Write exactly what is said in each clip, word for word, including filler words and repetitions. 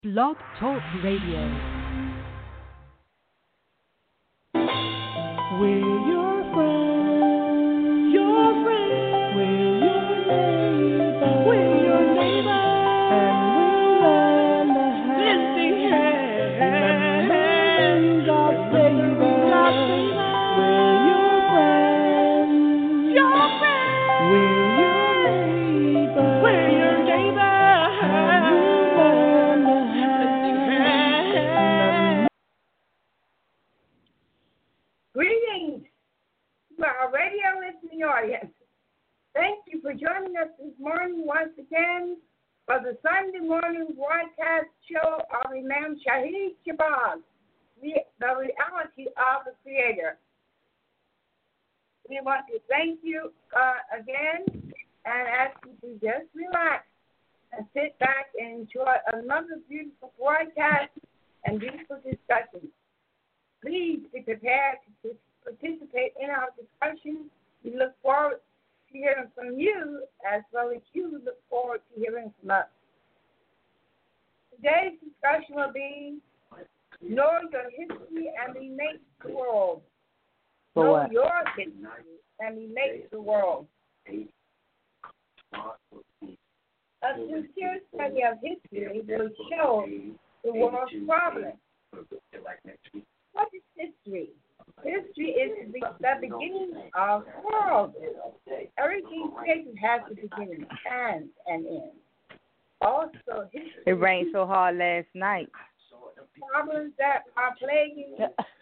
Blog Talk Radio. We're your friends, your friends. We're your neighbors, we're your neighbors. And we'll lend a hand, lend God's favor. God's favor. We're your friends, your friends. We're your neighbors, we're your neighbors. And we'll lend a hand. Greetings to our radio listening audience. Thank you for joining us this morning once again for the Sunday morning broadcast show of Imam Shahid Shabazz, the the reality of the Creator. We want to thank you uh, again and ask you to just relax and sit back and enjoy another beautiful broadcast and beautiful discussion. Please be prepared to participate in our discussion. We look forward to hearing from you, as well as you look forward to hearing from us. Today's discussion will be Know Your History and Relate to the World. For know what? your history and relate to the world. A sincere study of history will show the world's problems. What is history? History is the, the beginning of the world. Everything created has a beginning and an end. Also, history. It rained so hard last night. Problems that are plaguing.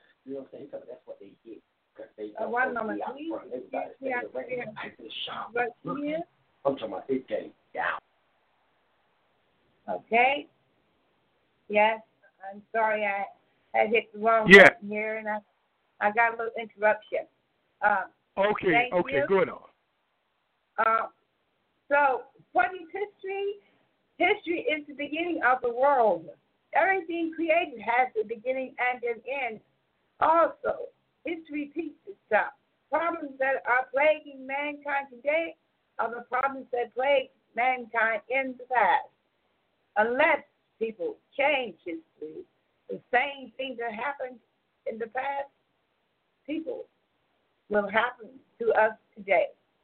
Uh, one moment, please. Excuse me, I think but here. I'm talking about it getting down. Okay. Yes, I'm sorry I had hit the wrong Yeah. button here, and I, I got a little interruption. Uh, Okay, Thank okay, you. good on. uh, so, what is history? History is the beginning of the world. Everything created has a beginning and an end. Also, history repeats itself. Problems that are plaguing mankind today are the problems that plagued mankind in the past. Unless people change history, the same thing that happened in the past, people will happen to us today.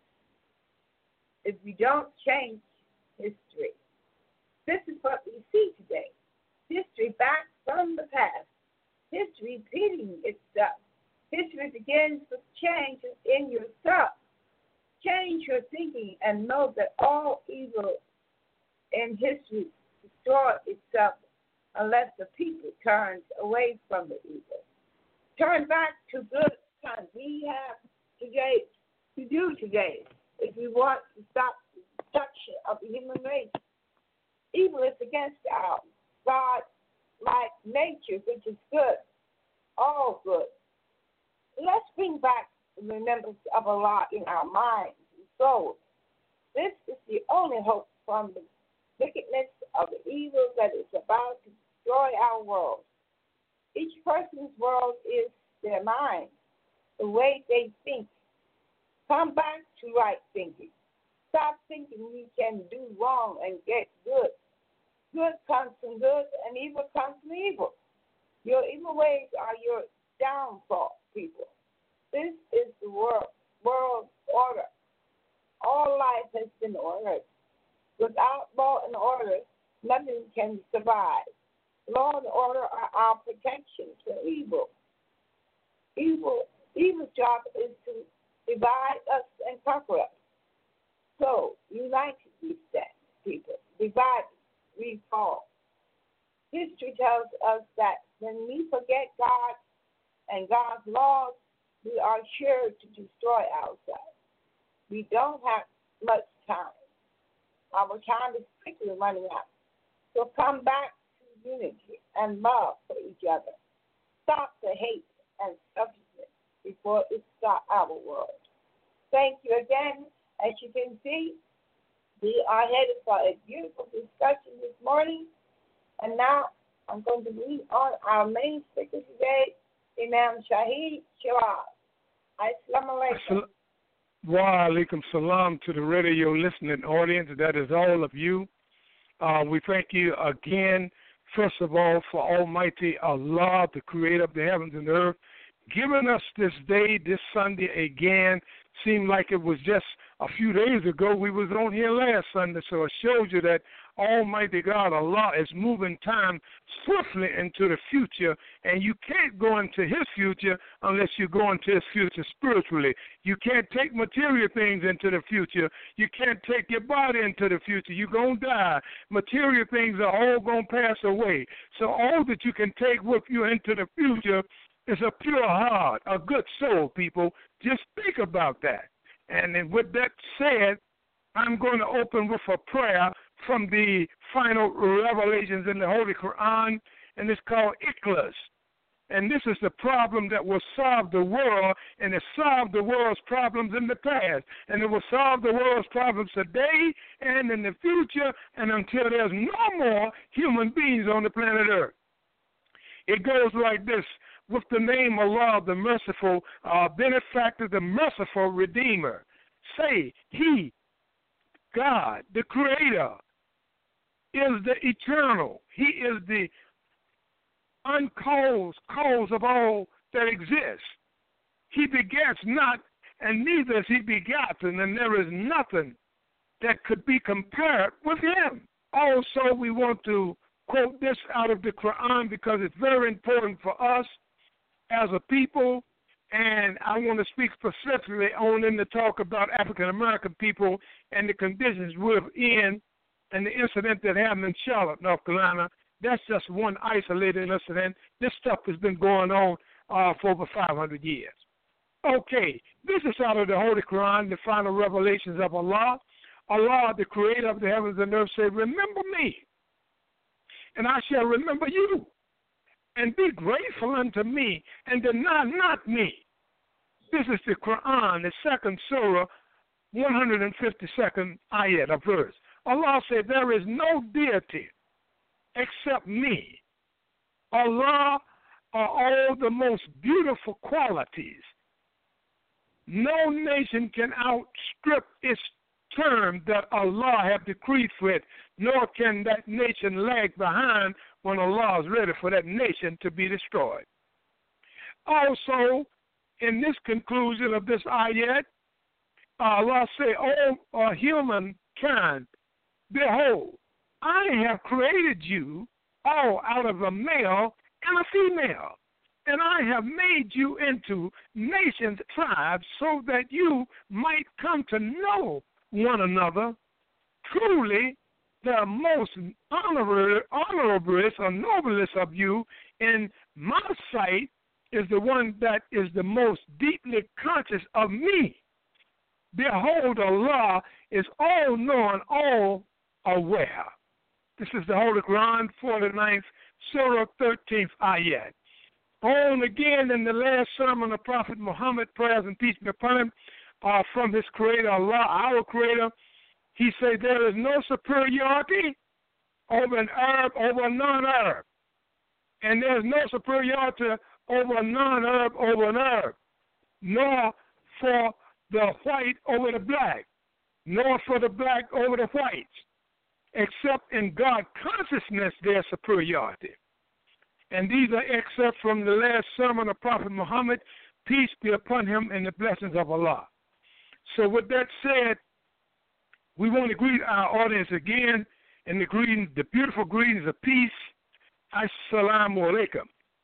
If we don't change history, this is what we see today. History back from the past. History repeating itself. History begins with change in yourself. Change your thinking and know that all evil in history destroys itself unless the people turns away from the evil. Turn back to good times. We have today to do today if we want to stop the destruction of the human race. Evil is against our God-like nature, which is good, all good. Let's bring back the remembrance of Allah in our minds and souls. This is the only hope from the wickedness of the evil that is about to destroy our world. Each person's world is their mind, the way they think. Come back to right thinking. Stop thinking you can do wrong and get good. Good comes from good and evil comes from evil. Your evil ways are your downfall, people. This is the world, world order. All life has been ordered. Without law and order, nothing can survive. Law and order are our protection from evil. Evil, evil's job is to divide us and conquer us. So, unite we stand, people. Divide, we fall. History tells us that when we forget God and God's laws, we are sure to destroy ourselves. We don't have much time. Our time is quickly running out. So come back to unity and love for each other. Stop the hate and selfishness before it stops our world. Thank you again. As you can see, we are headed for a beautiful discussion this morning. And now I'm going to lead on our main speaker today, Imam Shahid Shabazz. Assalamu alaikum. Wa alaikum salam to the radio listening audience. That is all of you. Uh, we thank you again first of all, for Almighty Allah, the creator of the heavens and earth, giving us this day, this Sunday again. Seemed like it was just a few days ago we was on here last Sunday, so it shows you that Almighty God, Allah, is moving time swiftly into the future, and you can't go into his future unless you go into his future spiritually. You can't take material things into the future. You can't take your body into the future. You're going to die. Material things are all going to pass away. So all that you can take with you into the future is a pure heart, a good soul, people. Just think about that. And then with that said, I'm going to open with a prayer from the final revelations in the Holy Quran, and it's called Ikhlas. And this is the problem that will solve the world, and it solved the world's problems in the past, and it will solve the world's problems today and in the future, and until there's no more human beings on the planet Earth. It goes like this: with the name Allah, the merciful uh, benefactor, the merciful redeemer. Say, he, God, the creator, is the eternal. He is the uncaused cause of all that exists. He begets not, and neither is he begotten, and there is nothing that could be compared with him. Also, we want to quote this out of the Quran because it's very important for us as a people, and I want to speak specifically on in the talk about African American people and the conditions we're in, and the incident that happened in Charlotte, North Carolina. That's just one isolated incident. This stuff has been going on uh, for over five hundred years. Okay, this is out of the Holy Quran, the final revelations of Allah. Allah, the creator of the heavens and earth, said, remember me, and I shall remember you. And be grateful unto me, and deny not me. This is the Quran, the second surah, one hundred fifty-second ayat, a verse. Allah said, there is no deity except me. Allah are all the most beautiful qualities. No nation can outstrip its term that Allah have decreed for it, nor can that nation lag behind when Allah is ready for that nation to be destroyed. Also, in this conclusion of this ayat, Allah say, O uh, humankind, behold, I have created you all out of a male and a female, and I have made you into nations, tribes, so that you might come to know one another. Truly, the most honorable, honorablest or noblest of you in my sight is the one that is the most deeply conscious of me. Behold, Allah is all-knowing, all-aware. This is the Holy Quran, forty-ninth, Surah, thirteenth ayat. On again in the last sermon of Prophet Muhammad, prayers and peace be upon him, uh, from his creator, Allah, our creator, he said there is no superiority over an Arab over a non-Arab. And there's no superiority over a non-Arab over an Arab, nor for the white over the black, nor for the black over the whites, except in God consciousness there's superiority. And these are excerpts from the last sermon of Prophet Muhammad, peace be upon him, and the blessings of Allah. So with that said, we want to greet our audience again in the greeting, the beautiful greetings of peace. Assalamu alaikum.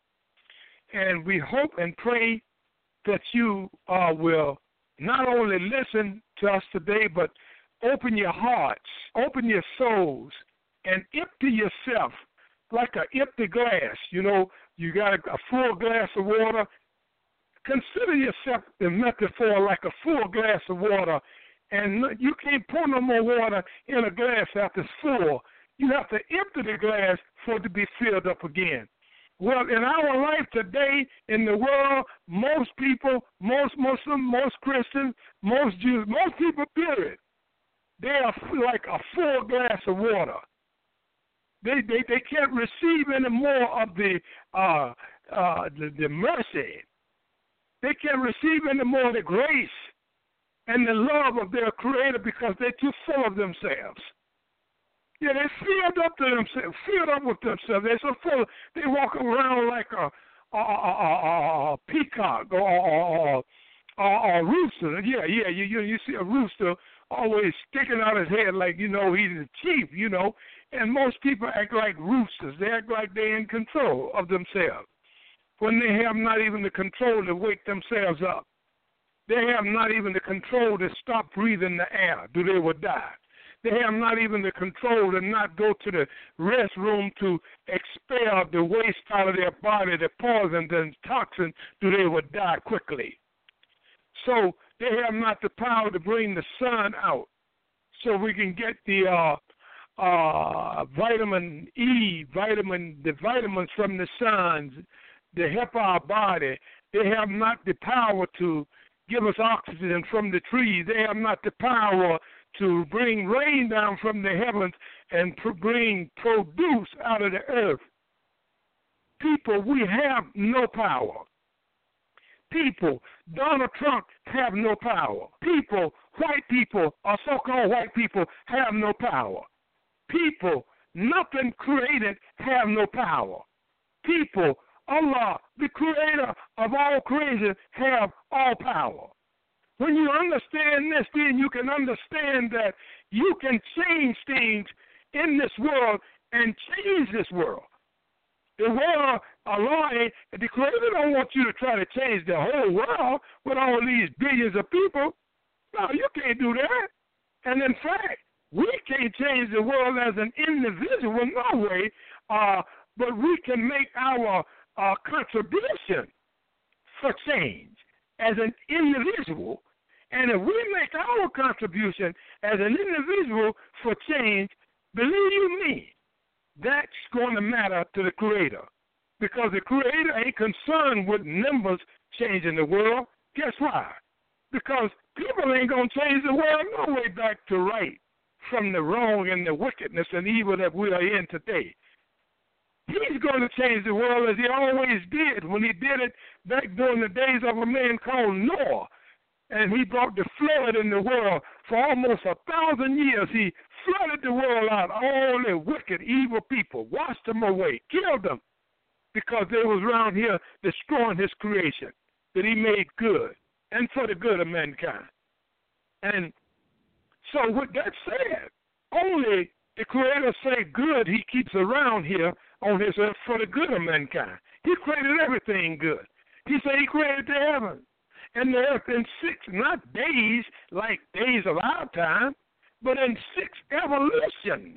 And we hope and pray that you uh, will not only listen to us today, but open your hearts, open your souls, and empty yourself like an empty glass. You know, you got a, a full glass of water. Consider yourself the metaphor like a full glass of water, and you can't pour no more water in a glass after it's full. You have to empty the glass for it to be filled up again. Well, in our life today, in the world, most people, most Muslims, most Christians, most Jews, most people, period, they are like a full glass of water. They they, they can't receive any more of the, uh, uh, the the mercy. They can't receive any more of the grace and the love of their Creator because they're too full of themselves. Yeah, they filled up to themselves, filled up with themselves. They're so full. They walk around like a, a, a, a, a peacock or a, a, a rooster. Yeah, yeah. You, you you see a rooster always sticking out his head like, you know, he's the chief, you know. And most people act like roosters. They act like they're in control of themselves when they have not even the control to wake themselves up. They have not even the control to stop breathing the air, do they would die. They have not even the control to not go to the restroom to expel the waste out of their body, the poisons and toxins, do they would die quickly. So they have not the power to bring the sun out so we can get the uh, uh, vitamin E, vitamin, the vitamins from the sun to help our body. They have not the power to give us oxygen from the trees. They have not the power to bring rain down from the heavens and pr- bring produce out of the earth. People, we have no power. People, Donald Trump have no power. People, white people, or so-called white people, have no power. People, nothing created, have no power. People, Allah, the creator of all creation, have all power. When you understand this, then you can understand that you can change things in this world and change this world. The world, Allah, the Creator don't want you to try to change the whole world with all these billions of people. No, you can't do that. And in fact, we can't change the world as an individual, no way, uh, but we can make our uh, contribution for change as an individual. And if we make our contribution as an individual for change, believe you me, that's going to matter to the Creator. Because the Creator ain't concerned with numbers changing the world. Guess why? Because people ain't going to change the world no way back to right from the wrong and the wickedness and evil that we are in today. He's going to change the world as he always did when he did it back during the days of a man called Noah. And he brought the flood in the world for almost a thousand years. He flooded the world out, all the wicked, evil people, washed them away, killed them, because they was around here destroying his creation that he made good and for the good of mankind. And so with that said, only the Creator say good he keeps around here on his earth for the good of mankind. He created everything good. He said he created the heavens and the earth in six, not days like days of our time, but in six evolutions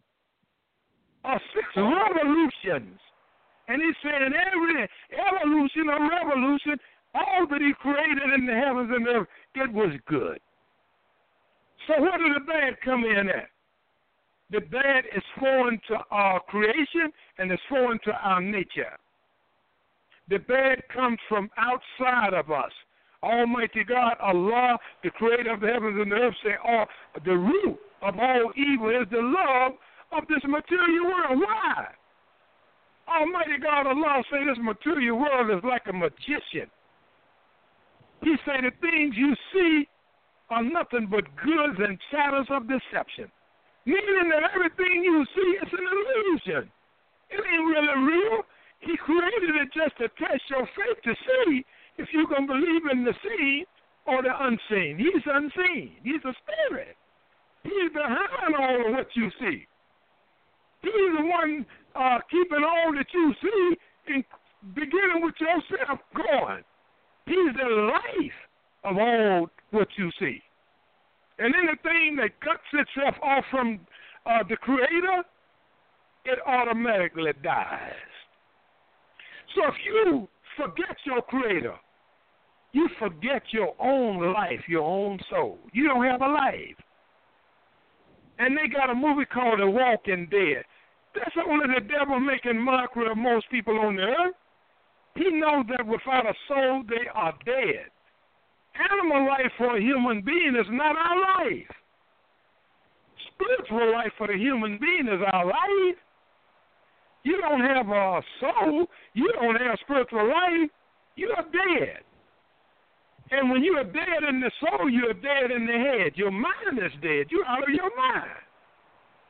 or six revolutions. And he said in every evolution or revolution, all that he created in the heavens and the earth, it was good. So where did the bad come in at? The bad is foreign to our creation and it's foreign to our nature. The bad comes from outside of us. Almighty God, Allah, the creator of the heavens and the earth, say, oh, the root of all evil is the love of this material world. Why? Almighty God, Allah, say this material world is like a magician. He say the things you see are nothing but goods and shadows of deception. Meaning that everything you see is an illusion. It ain't really real. He created it just to test your faith to see if you can believe in the seen or the unseen. He's unseen. He's a spirit. He's behind all of what you see. He's the one uh, keeping all that you see and beginning with yourself going. He's the life of all what you see. And anything that cuts itself off from uh, the Creator, it automatically dies. So if you forget your Creator, you forget your own life, your own soul. You don't have a life. And they got a movie called The Walking Dead. That's only the devil making mockery of most people on the earth. He knows that without a soul, they are dead. Animal life for a human being is not our life. Spiritual life for the human being is our life. You don't have a soul. You don't have spiritual life. You are dead. And when you are dead in the soul, you are dead in the head. Your mind is dead. You're out of your mind.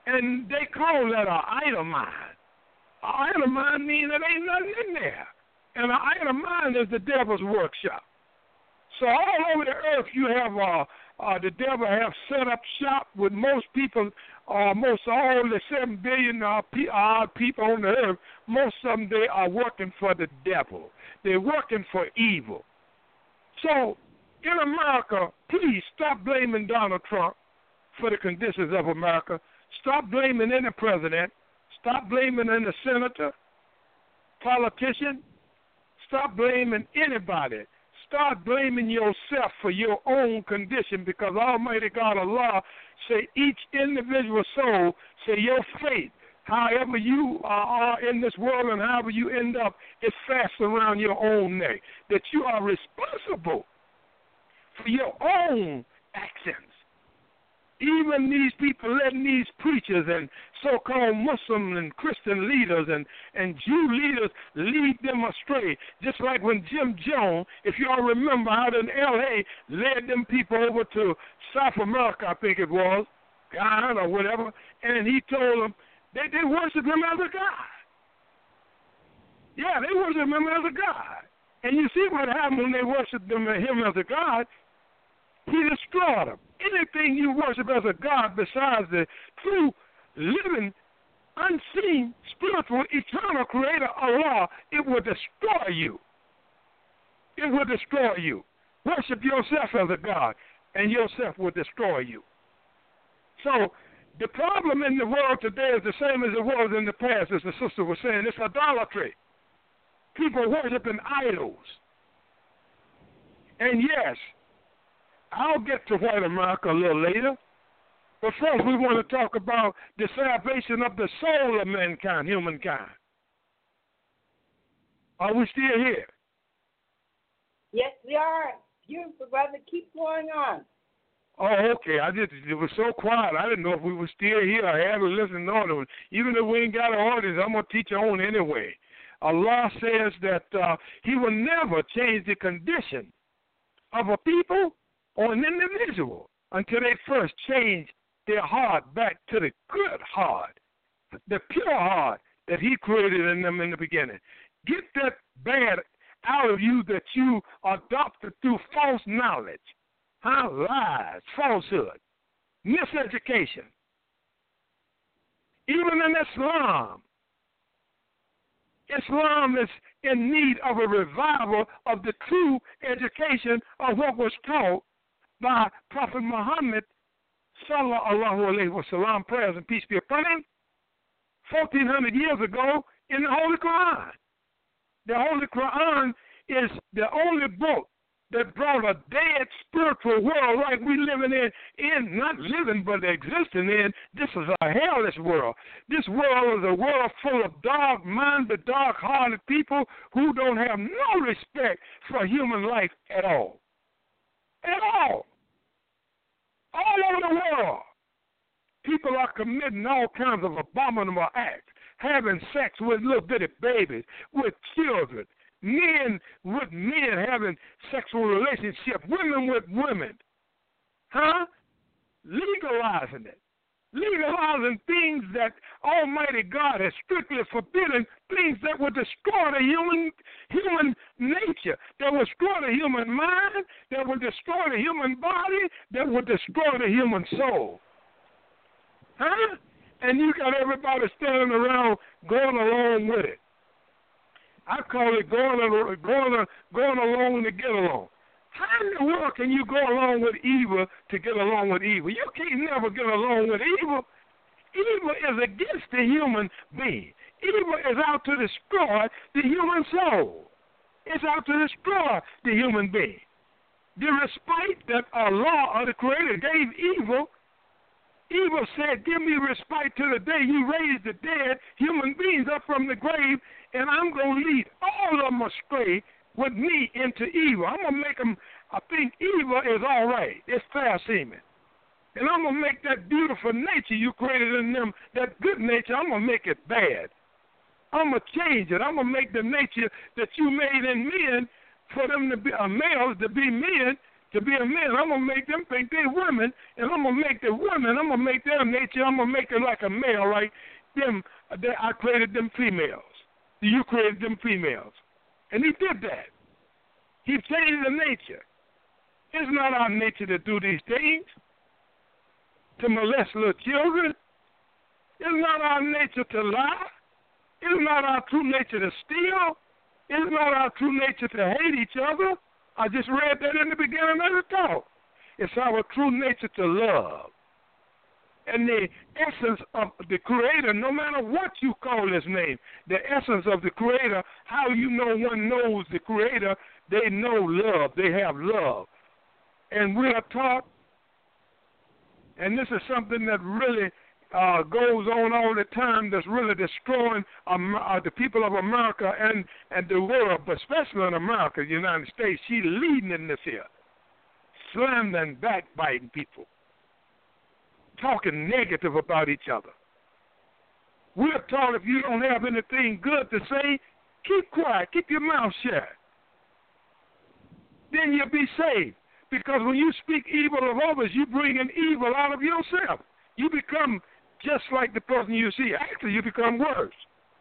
And they call that an idle mind. An idle mind means there ain't nothing in there. And an idle mind is the devil's workshop. So all over the earth you have uh, uh, the devil have set up shop with most people, uh, most all the seven billion uh, pe- uh, people on the earth, most of them, they are working for the devil. They're working for evil. So in America, please stop blaming Donald Trump for the conditions of America. Stop blaming any president. Stop blaming any senator, politician. Stop blaming anybody. Start blaming yourself for your own condition, because Almighty God Allah say each individual soul, say your faith, however you are in this world and however you end up, is fast around your own neck. That you are responsible for your own actions. Even these people letting these preachers and so-called Muslim and Christian leaders and, and Jew leaders lead them astray. Just like when Jim Jones, if y'all remember, out in L A, led them people over to South America, I think it was, Guyana or whatever, and he told them they, they worship him as a god. Yeah, they worship him as a god. And you see what happened when they worshiped him, him as a god. He destroyed them. Anything you worship as a god besides the true, living, unseen, spiritual, eternal creator Allah, it will destroy you. It will destroy you. Worship yourself as a god, and yourself will destroy you. So the problem in the world today is the same as it was in the past, as the sister was saying. It's idolatry. People worshiping idols. And yes, I'll get to white America a little later. But first, we want to talk about the salvation of the soul of mankind, humankind. Are we still here? Yes, we are. Beautiful, brother. Keep going on. Oh, okay. I just, it was so quiet. I didn't know if we were still here. I had to listen on. Even if we ain't got an audience, I'm going to teach on anyway. Allah says that uh, He will never change the condition of a people or an individual until they first change their heart back to the good heart, the pure heart that He created in them in the beginning. Get that bad out of you that you adopted through false knowledge, huh? Lies, falsehood, miseducation. Even in Islam, Islam is in need of a revival of the true education of what was taught by Prophet Muhammad, sallallahu alayhi wa sallam, prayers and peace be upon him, fourteen hundred years ago in the Holy Quran. The Holy Quran is the only book that brought a dead spiritual world like we living in, in not living but existing in. This is a hellish world. This world is a world full of dark-minded, dark-hearted people who don't have no respect for human life at all. At all. All over the world. People are committing all kinds of abominable acts, having sex with little bitty babies, with children, men with men having sexual relationships, women with women. Huh? Legalizing it. Legalizing things that Almighty God has strictly forbidden, things that would destroy the human human nature, that would destroy the human mind, that would destroy the human body, that would destroy the human soul. Huh? And you got everybody standing around going along with it. I call it going, going, going along to get along. How in the world can you go along with evil to get along with evil? You can't never get along with evil. Evil is against the human being. Evil is out to destroy the human soul. It's out to destroy the human being. The respite that Allah, or the Creator, gave evil, evil said, give me respite to the day you raise the dead human beings up from the grave, and I'm going to lead all of them astray with me into evil. I'm going to make them I think evil is all right. It's fair seeming. And I'm going to make that beautiful nature you created in them, that good nature, I'm going to make it bad. I'm going to change it. I'm going to make the nature that you made in men, for them to be uh, males to be men, to be a man. I'm going to make them think they're women, and I'm going to make the women, I'm going to make their nature, I'm going to make it like a male, like them. I created them females. You created them females. And he did that. He changed the nature. It's not our nature to do these things, to molest little children. It's not our nature to lie. It's not our true nature to steal. It's not our true nature to hate each other. I just read that in the beginning of the talk. It's our true nature to love. And the essence of the Creator, no matter what you call his name, the essence of the Creator, how you know one knows the Creator, they know love. They have love. And we are taught, and this is something that really uh, goes on all the time, that's really destroying um, uh, the people of America and, and the world, but especially in America, the United States. She's leading in this here, slandering, backbiting people, talking negative about each other. We're taught if you don't have anything good to say, keep quiet, keep your mouth shut. Then you'll be saved. Because when you speak evil of others, you bring an evil out of yourself. You become just like the person you see. Actually, you become worse.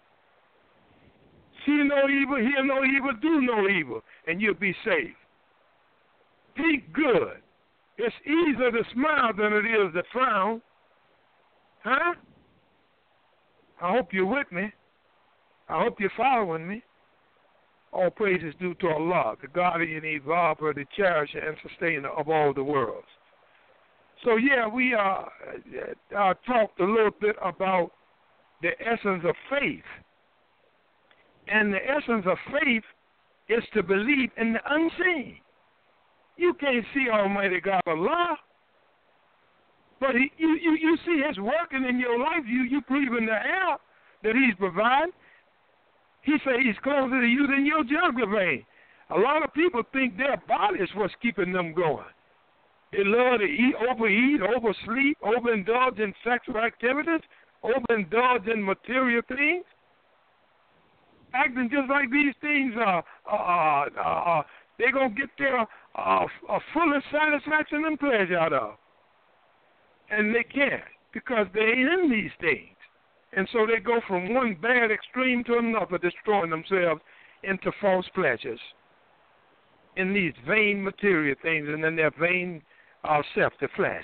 See no evil, hear no evil, do no evil, and you'll be saved. Be good. It's easier to smile than it is to frown. Huh? I hope you're with me. I hope you're following me. All praises due to Allah, the guardian, evolver, the cherisher, and sustainer of all the worlds. So, yeah, we uh, uh, talked a little bit about the essence of faith. And the essence of faith is to believe in the unseen. You can't see Almighty God Allah, but he, you, you, you see His working in your life. You, you breathe in the air that He's providing. He said He's closer to you than your jugular vein. A lot of people think their body is what's keeping them going. They love to eat, overeat, oversleep, overindulge in sexual activities, overindulge in material things, acting just like these things are. Uh, uh, uh, they're going to get their uh, uh, fullest satisfaction and pleasure out of. And they can't because they ain't in these things. And so they go from one bad extreme to another, destroying themselves into false pleasures in these vain material things and in their vain uh, self, the flesh.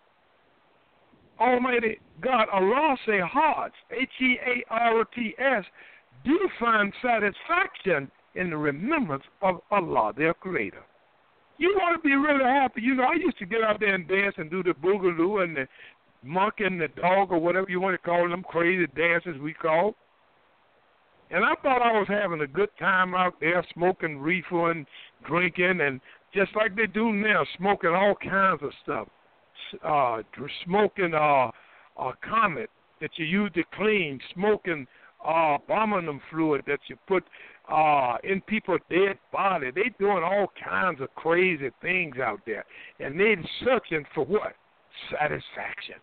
Almighty God, Allah say hearts, H E A R T S, do find satisfaction in the remembrance of Allah, their Creator. You want to be really happy. You know, I used to get out there and dance and do the boogaloo and the monkey and the dog or whatever you want to call them, crazy dances we call. And I thought I was having a good time out there smoking reefer and drinking, and just like they do now, smoking all kinds of stuff. Uh, smoking uh, uh, Comet that you use to clean, smoking uh, bominum fluid that you put uh, in people's dead body. They doing all kinds of crazy things out there, and they searching for what? Satisfaction.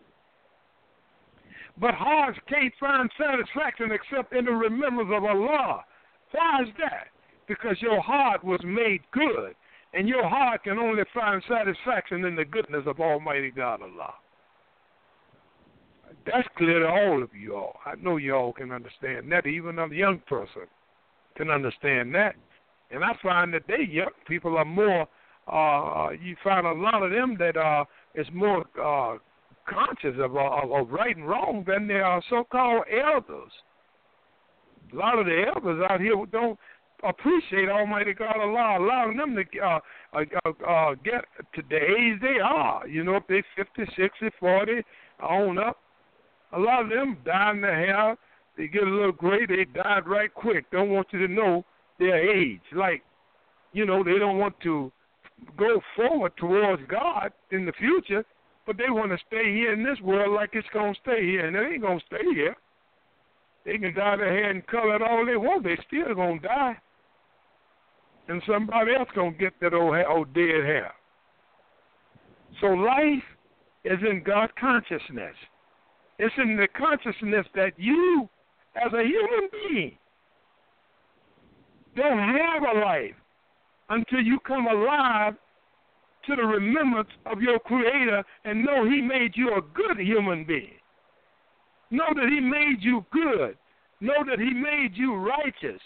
But hearts can't find satisfaction except in the remembrance of Allah. Why is that? Because your heart was made good, and your heart can only find satisfaction in the goodness of Almighty God Allah. That's clear to all of you all. I know you all can understand that. Even a young person can understand that. And I find that they young people are more, uh, you find a lot of them that uh, is more uh, conscious of, of, of right and wrong than their uh, so-called elders. A lot of the elders out here don't appreciate Almighty God Allah, allowing them to uh, uh, uh, get to the age they are. You know, if they're fifty, sixty, forty, on up, a lot of them die in their hair. They get a little gray, they died right quick. Don't want you to know their age. Like, you know, they don't want to go forward towards God in the future, but they want to stay here in this world like it's going to stay here, and it ain't going to stay here. They can dye their hair and color it all they want. They still going to die. And somebody else going to get that old, old dead hair. So life is in God's consciousness. It's in the consciousness that you, as a human being, don't have a life until you come alive to the remembrance of your Creator and know He made you a good human being. Know that He made you good. Know that He made you righteous.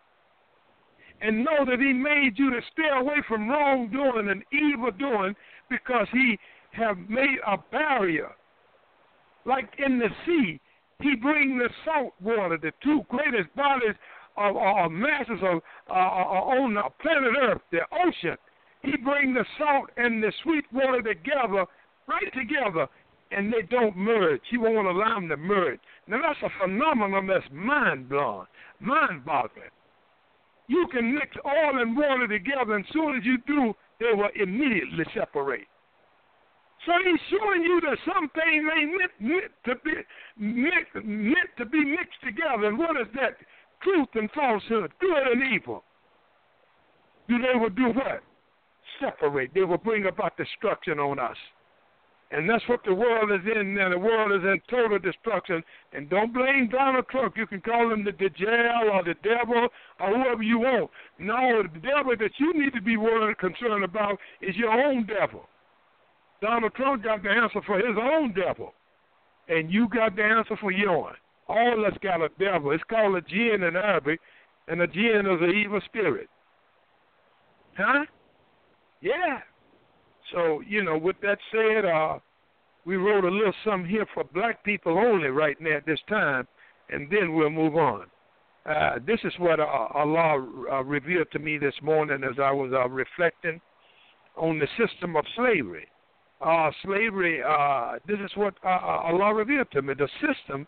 And know that He made you to stay away from wrongdoing and evil doing because He have made a barrier. Like in the sea, He bring the salt water, the two greatest bodies of, of masses of, uh, on the planet Earth, the ocean. He bring the salt and the sweet water together, right together, and they don't merge. He won't allow them to merge. Now, that's a phenomenon that's mind-blowing, mind-boggling. You can mix oil and water together, and as soon as you do, they will immediately separate. So he's showing you that some things ain't meant, meant, to be, meant, meant to be mixed together. And what is that? Truth and falsehood, good and evil. Do they will do what? Separate. They will bring about destruction on us. And that's what the world is in now. The world is in total destruction. And don't blame Donald Trump. You can call him the Dajjal or the devil or whoever you want. No, the devil that you need to be worried concerned about is your own devil. Donald Trump got the answer for his own devil. And you got the answer for yours. All of us got a devil. It's called a jinn in Arabic. And a jinn is an evil spirit. Huh? Yeah. So, you know, with that said, uh, we wrote a little something here for black people only right now at this time, and then we'll move on. Uh, this is what uh, Allah uh, revealed to me this morning as I was uh, reflecting on the system of slavery. Uh, slavery, uh, this is what uh, Allah revealed to me, the system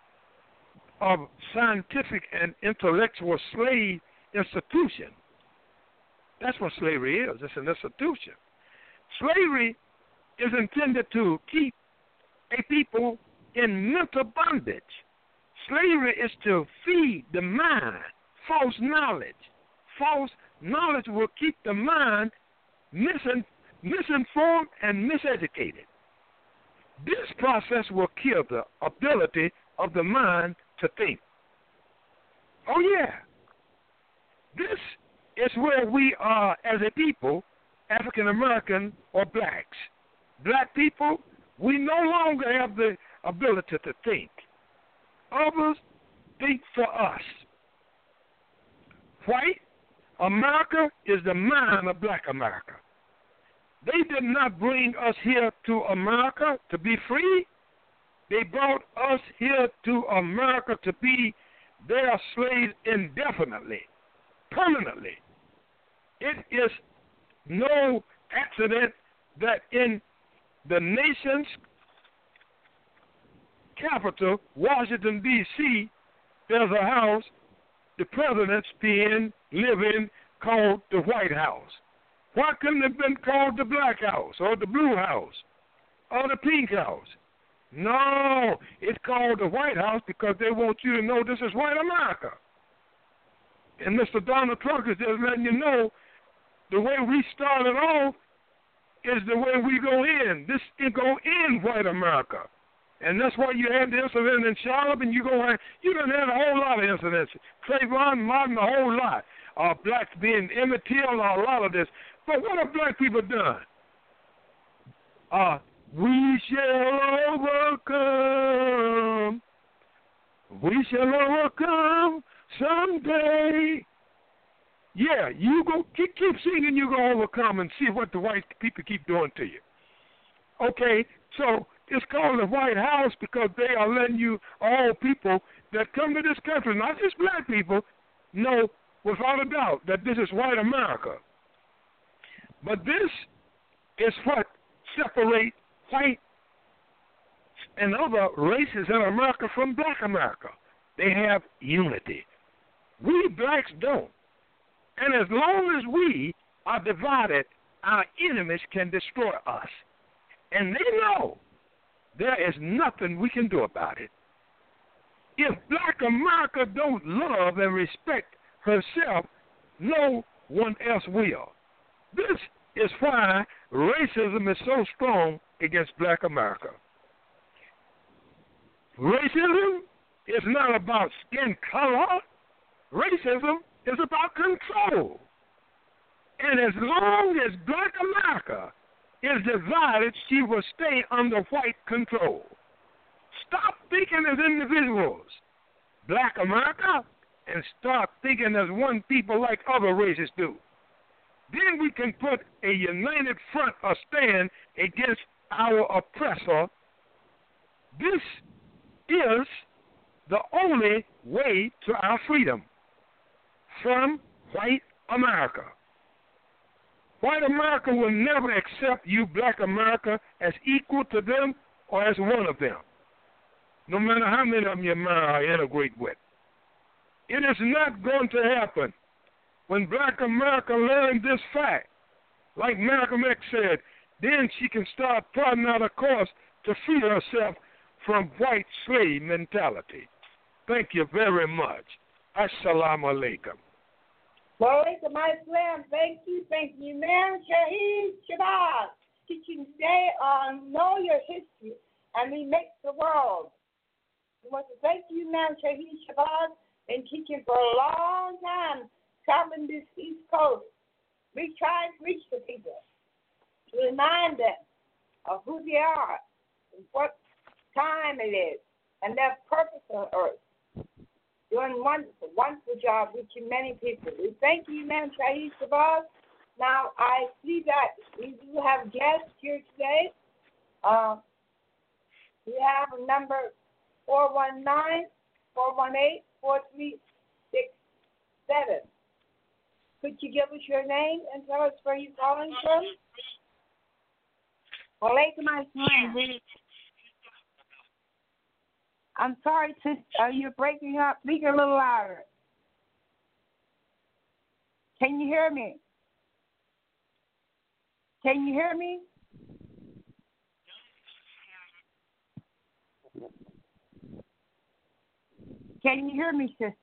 of scientific and intellectual slave institution. That's what slavery is. It's an institution. Slavery is intended to keep a people in mental bondage. Slavery is to feed the mind false knowledge. False knowledge will keep the mind misin- misinformed and miseducated. This process will kill the ability of the mind to think. Oh, yeah. This is where we are as a people, African American or blacks. Black people, we no longer have the ability to think. Others think for us. White America is the mind of black America. They did not bring us here to America to be free. They brought us here to America to be their slaves indefinitely, permanently. It is no accident that in the nation's capital, Washington, D C, there's a house the president's being live in called the White House. Why couldn't it have been called the Black House or the Blue House or the Pink House? No, it's called the White House because they want you to know this is white America. And Mister Donald Trump is just letting you know the way we started off is the way we go in. This is go in white America. And that's why you had the incident in Charlotte, and you go in, you done had a whole lot of incidents. Trayvon Martin, a whole lot. Uh, blacks being Emmett Till, a lot of this. But what have black people done? Uh, we shall overcome. We shall overcome someday. Yeah, you go keep, keep singing, you go overcome and see what the white people keep doing to you. Okay, so it's called the White House because they are letting you, all people that come to this country, not just black people, know without a doubt that this is white America. But this is what separates white and other races in America from black America. They have unity. We blacks don't. And as long as we are divided, our enemies can destroy us. And they know there is nothing we can do about it. If black America don't love and respect herself, no one else will. This is why racism is so strong against black America. Racism is not about skin color. Racism is about control. And as long as black America is divided, she will stay under white control. Stop thinking as individuals, Black America, and start thinking as one people like other races do. Then we can put a united front or stand against our oppressor. This is the only way to our freedom from white America. White America will never accept you, Black America, as equal to them or as one of them, no matter how many of them you marry or integrate with. It is not going to happen. When Black America learned this fact, like Malcolm X said, then she can start plotting out a course to free herself from white slave mentality. Thank you very much. Assalamu alaikum. Well, my Islam, thank you, thank you, man. Shaheed Shabazz, teaching today on Know Your History and Remake the World. We want to thank you, man, Shaheed Shabazz, been teaching for a long time, traveling this East Coast. We try to reach the people, to remind them of who they are, and what time it is, and their purpose on earth. Doing wonderful, wonderful job reaching many people. We thank you, man, Shaheed Shabazz. Now, I see that we do have guests here today. Uh, we have a number four one nine, four one eight, four three six seven. Could you give us your name and tell us where you're calling from? Walaikum assalam. I'm sorry, sis, uh, you're breaking up. Speak a little louder. Can you hear me? Can you hear me? Can you hear me, sis?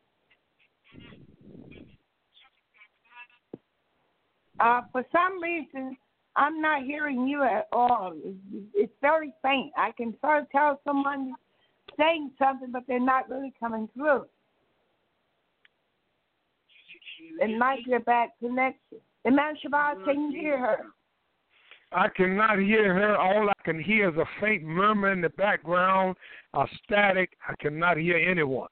Uh, for some reason, I'm not hearing you at all. It's, it's very faint. I can sort of tell someone saying something, but they're not really coming through. It might be a bad connection. Imam Shabazz, can you hear her? I cannot hear her. All I can hear is a faint murmur in the background, a static. I cannot hear anyone.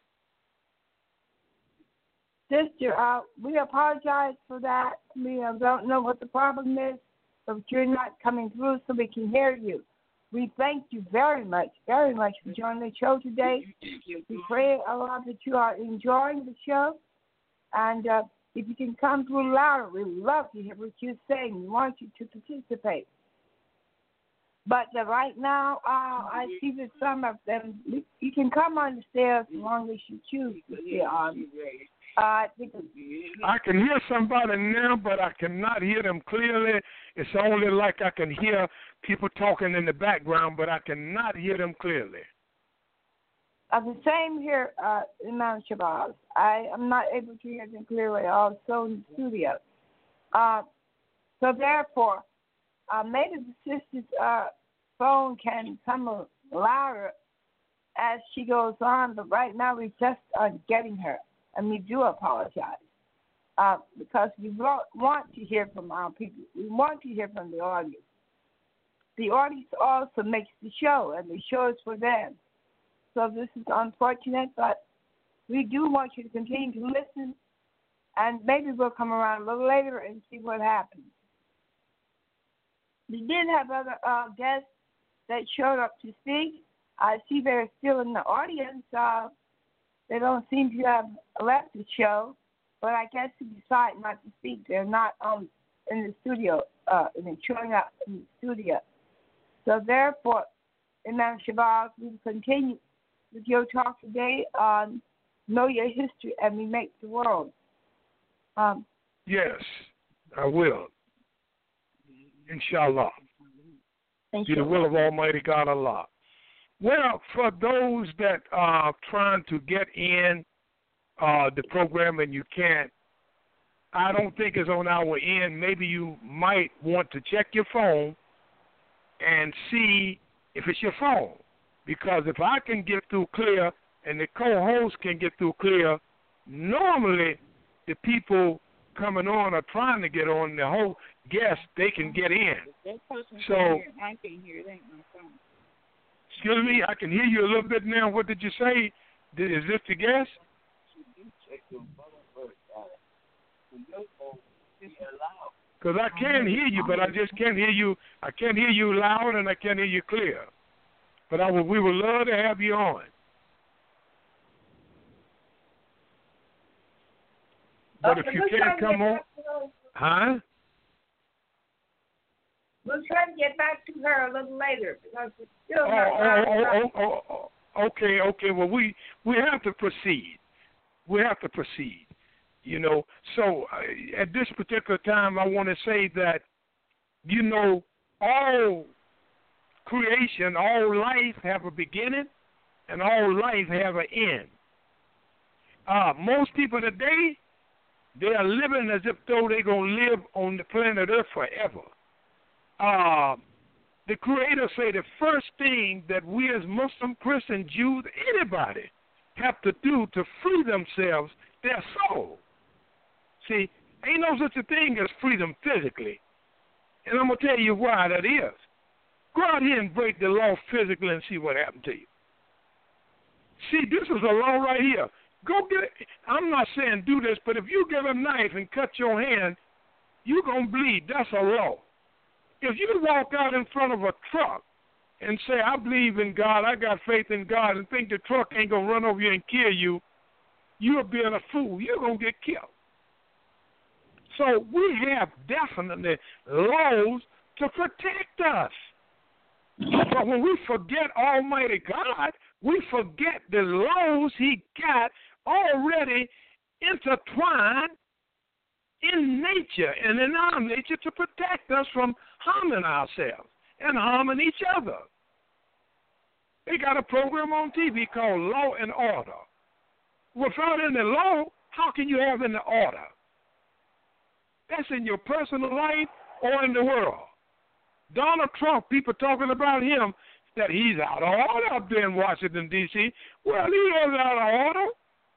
Sister, uh, we apologize for that. We uh, don't know what the problem is, but you're not coming through so we can hear you. We thank you very much, very much for joining the show today. We pray, Allah, that you are enjoying the show. And uh, if you can come through louder, we love to hear what you're saying. We want you to participate. But uh, right now, uh, I see that some of them, you can come on the stairs as long as you choose to be on. Uh, I, think I can hear somebody now, but I cannot hear them clearly. It's only like I can hear people talking in the background, but I cannot hear them clearly. Uh, the same here, uh, Imam Shabazz. I am not able to hear them clearly also in the studio. Uh, so therefore, uh, maybe the sister's uh, phone can come louder as she goes on, but right now we just are getting her. And we do apologize uh, because we want to hear from our people. We want to hear from the audience. The audience also makes the show, and the show is for them. So this is unfortunate, but we do want you to continue to listen, and maybe we'll come around a little later and see what happens. We did have other uh, guests that showed up to speak. I see they're still in the audience. Uh, They don't seem to have left the show, but I guess they decide not to speak. They're not um, in the studio, uh, and they're showing up in the studio. So therefore, Imam Shabazz, we will continue with your talk today on Know Your History and Remake the World. Um, yes, I will. Inshallah. Inshallah. Be the will of Almighty God Allah. Well, for those that are trying to get in uh, the program and you can't, I don't think it's on our end. Maybe you might want to check your phone and see if it's your phone. Because if I can get through clear and the co-host can get through clear, normally the people coming on or trying to get on, the whole guest, they can get in. That person So, can hear. I can't hear. It ain't my phone. Excuse me, I can hear you a little bit now. What did you say? Did, is this the guest? Because I can hear you, but I just can't hear you. I can't hear you loud, and I can't hear you clear. But I would, we would love to have you on. But Okay, if you we'll try can't to come get on, back to her. huh? We'll try to get back to her a little later because it's still Oh, not oh, live. oh, oh, oh, oh, okay, okay. Well, we we have to proceed. We have to proceed. You know. So uh, at this particular time, I want to say that, you know, all creation, all life have a beginning, and all life have an end. Uh, most people today, they are living as if though they're going to live on the planet Earth forever. Uh, the Creator say the first thing that we as Muslim, Christian, Jews, anybody have to do to free themselves, their soul. See, ain't no such a thing as freedom physically. And I'm going to tell you why that is. Go out here and break the law physically and see what happened to you. See, this is a law right here. Go get it. I'm not saying do this, but if you get a knife and cut your hand, you're going to bleed. That's a law. If you walk out in front of a truck and say, I believe in God, I got faith in God, and think the truck ain't going to run over you and kill you, you're being a fool. You're going to get killed. So we have definitely laws to protect us. But when we forget Almighty God, we forget the laws He got already intertwined in nature and in our nature to protect us from harming ourselves and harming each other. They got a program on T V called Law and Order. Without any law, how can you have any order? That's in your personal life or in the world. Donald Trump, people talking about him, that he's out of order up there in Washington, D C Well, he is out of order.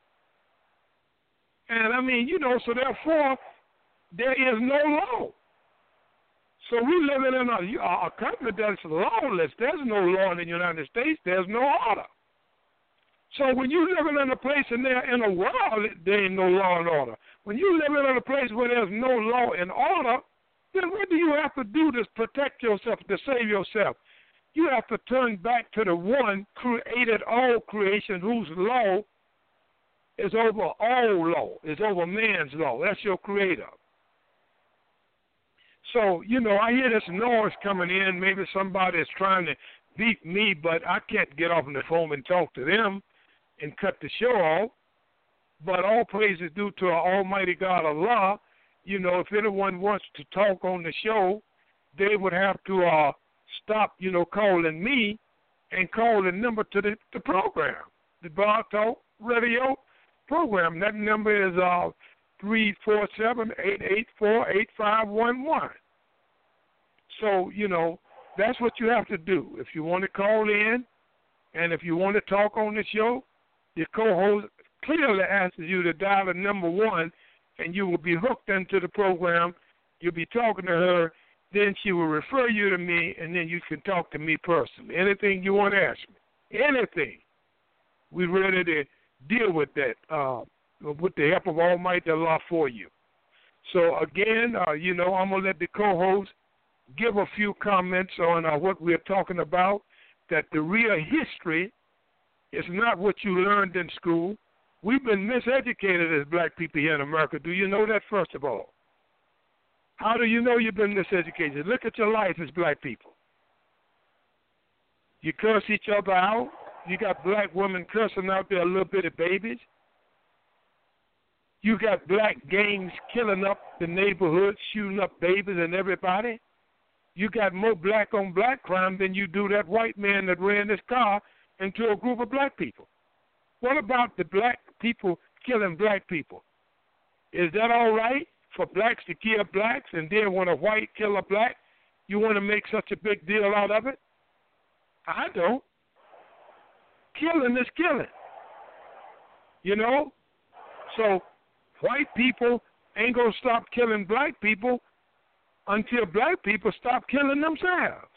And, I mean, you know, so therefore, there is no law. So we living in a, a country that's lawless. There's no law in the United States. There's no order. So when you living in a place and there in a world, there ain't no law and order. When you living in a place where there's no law and order, then what do you have to do to protect yourself, to save yourself? You have to turn back to the one created all creation, whose law is over all law, is over man's law. That's your creator. So, you know, I hear this noise coming in. Maybe somebody is trying to beat me, but I can't get off on the phone and talk to them and cut the show off. But all praise is due to our Almighty God, Allah. You know, if anyone wants to talk on the show, they would have to uh, stop, you know, calling me and call the number to the, the program, the Blog Talk Radio program. That number is uh, three four seven, eight eight four, eight five one one. So, you know, that's what you have to do. If you want to call in and if you want to talk on the show, your co-host clearly asks you to dial the number one, and you will be hooked into the program. You'll be talking to her. Then she will refer you to me, and then you can talk to me personally. Anything you want to ask me, anything. We're ready to deal with that uh, with the help of Almighty Allah for you. So, again, uh, you know, I'm going to let the co-host give a few comments on uh, what we're talking about, that the real history is not what you learned in school. We've been miseducated as black people here in America. Do you know that, first of all? How do you know you've been miseducated? Look at your life as black people. You curse each other out. You got black women cursing out their little bitty babies. You got black gangs killing up the neighborhoods, shooting up babies and everybody. You got more black on black crime than you do that white man that ran this car into a group of black people. What about the black people killing black people? Is that all right for blacks to kill blacks, and then when a white kill a black, you want to make such a big deal out of it? I don't. Killing is killing. You know? So white people ain't going to stop killing black people until black people stop killing themselves.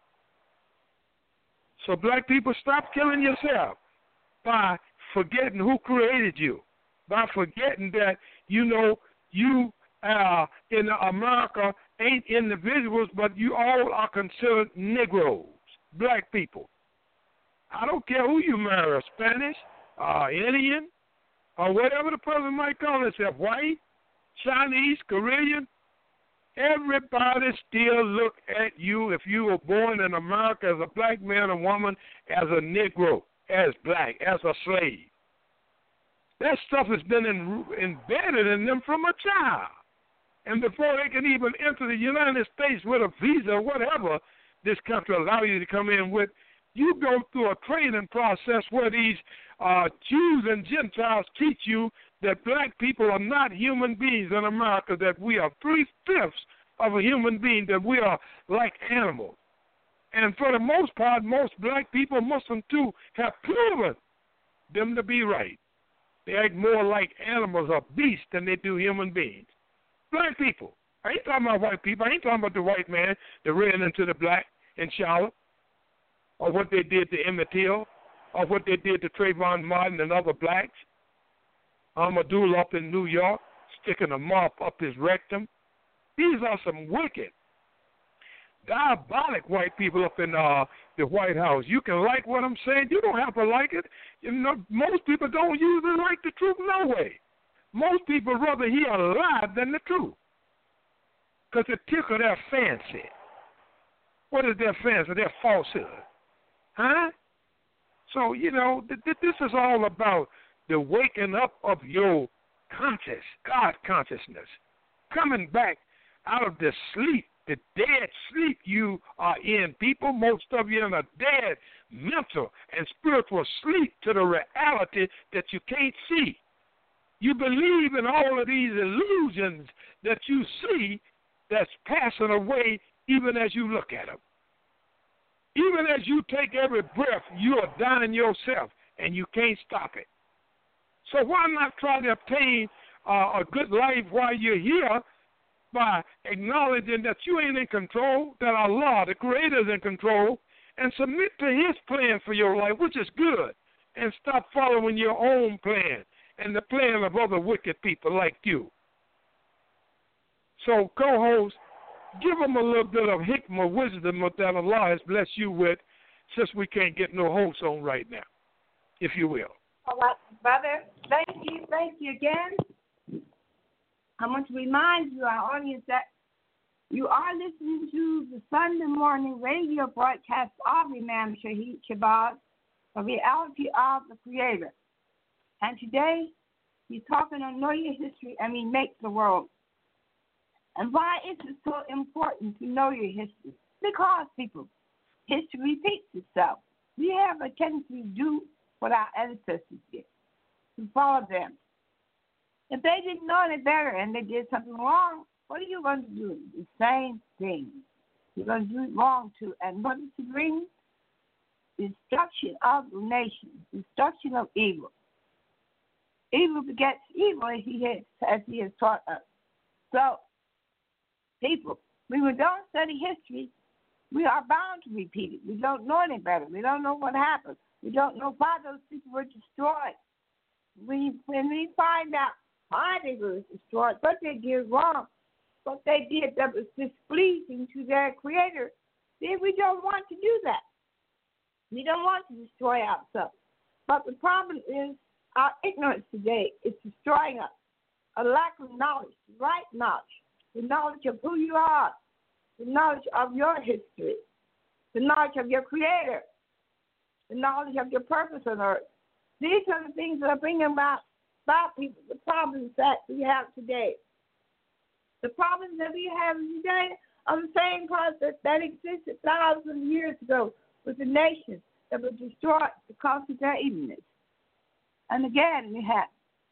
So black people, stop killing yourself by forgetting who created you, by forgetting that, you know, you uh, in America ain't individuals, but you all are considered Negroes, black people. I don't care who you marry, Spanish, uh, Indian, or whatever the person might call himself, white, Chinese, Korean. Everybody still look at you if you were born in America as a black man or woman, as a Negro, as black, as a slave. That stuff has been in, embedded in them from a child. And before they can even enter the United States with a visa or whatever this country allows you to come in with, you go through a training process where these uh, Jews and Gentiles teach you that black people are not human beings in America, that we are three-fifths of a human being, that we are like animals. And for the most part, most black people, Muslims too, have proven them to be right. They act more like animals or beasts than they do human beings. Black people. I ain't talking about white people. I ain't talking about the white man that ran into the black in Charlotte, or what they did to Emmett Till, or what they did to Trayvon Martin and other blacks. Amadou up in New York, sticking a mop up his rectum. These are some wicked, diabolic white people up in uh, the White House. You can like what I'm saying. You don't have to like it. You know, most people don't usually like the truth no way. Most people rather hear a lie than the truth, because it tickles their fancy. What is their fancy? Their falsehood. Huh? So, you know, th- th- this is all about the waking up of your conscious, God consciousness, coming back out of the sleep, the dead sleep you are in. People, most of you in a dead mental and spiritual sleep to the reality that you can't see. You believe in all of these illusions that you see that's passing away even as you look at them. Even as you take every breath, you are dying yourself, and you can't stop it. So why not try to obtain uh, a good life while you're here by acknowledging that you ain't in control, that Allah, the Creator, is in control, and submit to His plan for your life, which is good, and stop following your own plan and the plan of other wicked people like you. So, co-host, give them a little bit of hikmah, wisdom that Allah has blessed you with, since we can't get no host on right now, if you will. All right, brother. Thank you. Thank you again. I want to remind you, our audience, that you are listening to the Sunday morning radio broadcast of Imam Shahid Shabazz, The Reality of the Creator. And today, he's talking on Know Your History and Remake the World. And why is it so important to know your history? Because, people, history repeats itself. We have a tendency to do what our ancestors did, to follow them. If they didn't know any better and they did something wrong, what are you going to do? The same thing. You're going to do it wrong, too. And what does it bring? Destruction of the nation, destruction of evil. Evil begets evil, as he has, as he has taught us. So, people, when we don't study history, we are bound to repeat it. We don't know any better. We don't know what happened. We don't know why those people were destroyed. We, when we find out why they were destroyed, what they did wrong, what they did that was displeasing to their Creator, then we don't want to do that. We don't want to destroy ourselves. But the problem is our ignorance today is destroying us. A lack of knowledge, right knowledge, the knowledge of who you are, the knowledge of your history, the knowledge of your Creator, the knowledge of your purpose on earth. These are the things that are bringing about, about people, the problems that we have today. The problems that we have today are the same process that existed thousands of years ago with the nations that were destroyed because of their evilness. And again, we have,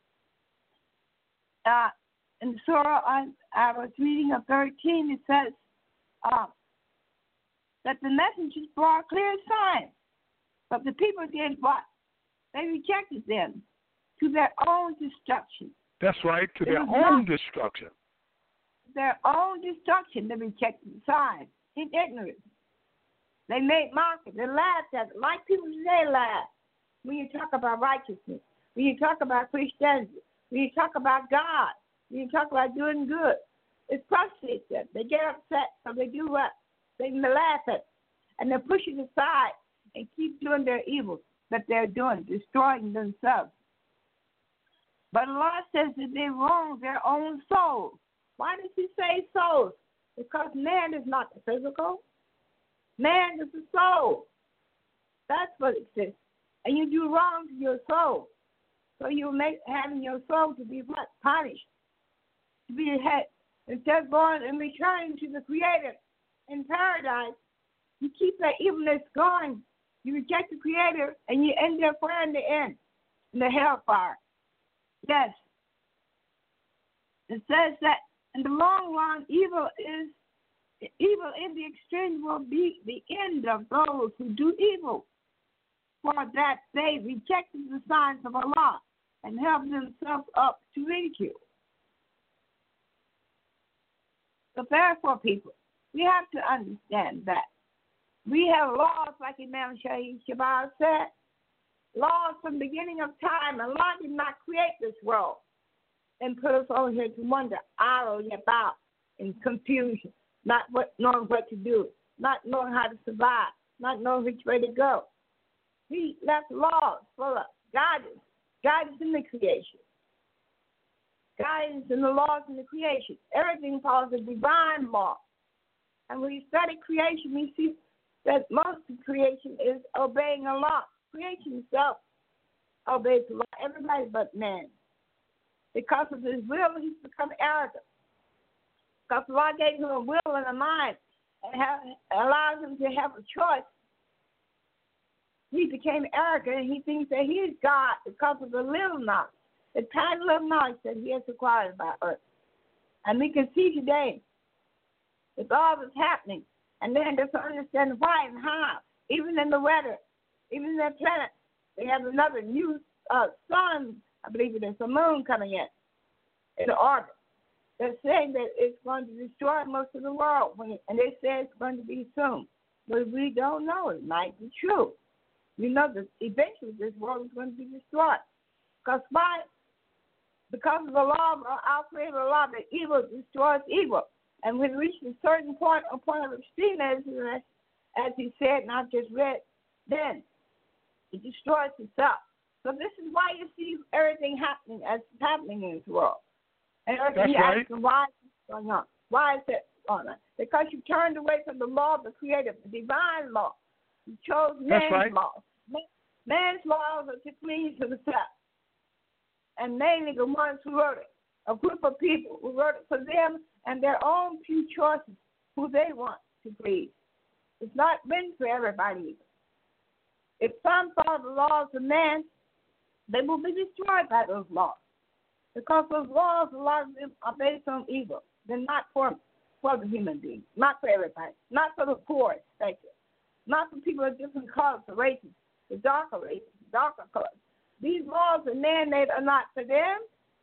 uh, in the Surah I, I was reading of thirteen, it says uh, that the messengers brought clear signs, but the people did what? They rejected them to their own destruction. That's right, to It their was own not destruction. their own destruction. They rejected the signs in ignorance. They made mockery. They laughed at it. Like people today laugh when you talk about righteousness, when you talk about Christianity, when you talk about God, when you talk about doing good. It's frustrates them. They get upset, so they do what? They laugh at it. And they're pushing aside and keep doing their evil that they're doing, destroying themselves. But Allah says that they wrong their own souls. Why does he say souls? Because man is not the physical. Man is the soul. That's what it says. And you do wrong to your soul. So you make having your soul to be what? Punished. To be ahead. Instead of going and returning to the Creator in paradise, you keep that evilness going. You reject the Creator, and you end up where in the end? In the hellfire. Yes. It says that in the long run, evil is evil in the extreme will be the end of those who do evil, for that they rejected the signs of Allah and held themselves up to ridicule. So therefore, people, we have to understand that we have laws, like Imam Shahid Shabazz said, laws from the beginning of time. Allah did not create this world and put us over here to wonder, idle about, in confusion, not what, knowing what to do, not knowing how to survive, not knowing which way to go. He left laws for us, guidance, guidance in the creation, guidance in the laws in the creation. Everything follows a divine law. And when you study creation, we see that most of creation is obeying Allah. Creation itself obeys Allah, everybody but man. Because of his will, he's become arrogant. Because Allah gave him a will and a mind and have, allows him to have a choice. He became arrogant and he thinks that he is God because of the little knowledge, the tiny little knowledge that he has acquired about earth. And we can see today with all that's happening, and then just to understand why and how, even in the weather, even in the planet, they have another new uh, sun, I believe it is, a moon coming in, in the orbit. They're saying that it's going to destroy most of the world, when it, and they say it's going to be soon. But we don't know. It might be true. We know that eventually this world is going to be destroyed. Because by, because of the law of our Creator law, that evil destroys evil. And when it reaches a certain point, a point of extremism, as, as he said, and I've just read, then it destroys itself. So this is why you see everything happening as it's happening in this world. And everything That's right. asking, why is this going on? Why is it going on? Because you turned away from the law of the Creator, the divine law. You chose man's right. laws. Man's laws are to please himself. And mainly the ones who wrote it, a group of people who wrote it for them and their own few choices, who they want to please. It's not written for everybody either. If some follow the laws of man, they will be destroyed by those laws. Because those laws, a lot of them are based on evil. They're not for, for the human being, not for everybody, not for the poor, especially, not for people of different colors or races, the darker races, the darker colors. These laws are man-made are not for them.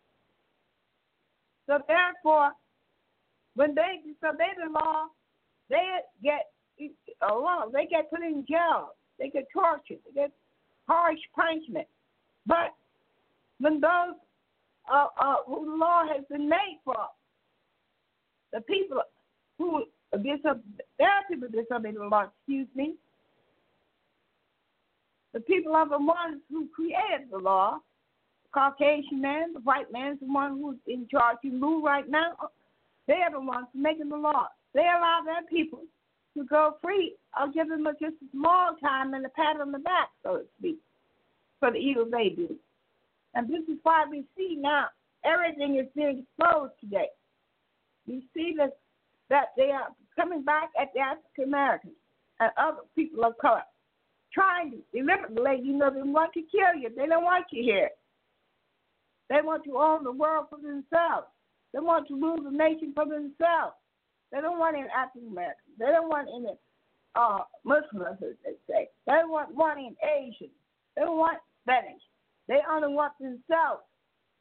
So therefore, when they disobey the law, they get a law. They get put in jail. They get tortured. They get harsh punishment. But when those uh, uh, who the law has been made for, the people who disobey, there are people who disobey the law. Excuse me. The people are the ones who created the law. The Caucasian man, the white man is the one who's in charge. You move right now. They are the ones making the law. They allow their people to go free. I'll give them just a small time and a pat on the back, so to speak, for the evil they do. And this is why we see now everything is being exposed today. We see that, that they are coming back at the African Americans and other people of color, trying to deliberately let you know they want to kill you. They don't want you here. They want to own the world for themselves. They want to rule the nation for themselves. They don't want any African Americans. They don't want any uh, Muslims, as they say. They don't want, want any Asians. They don't want Spanish. They only want themselves.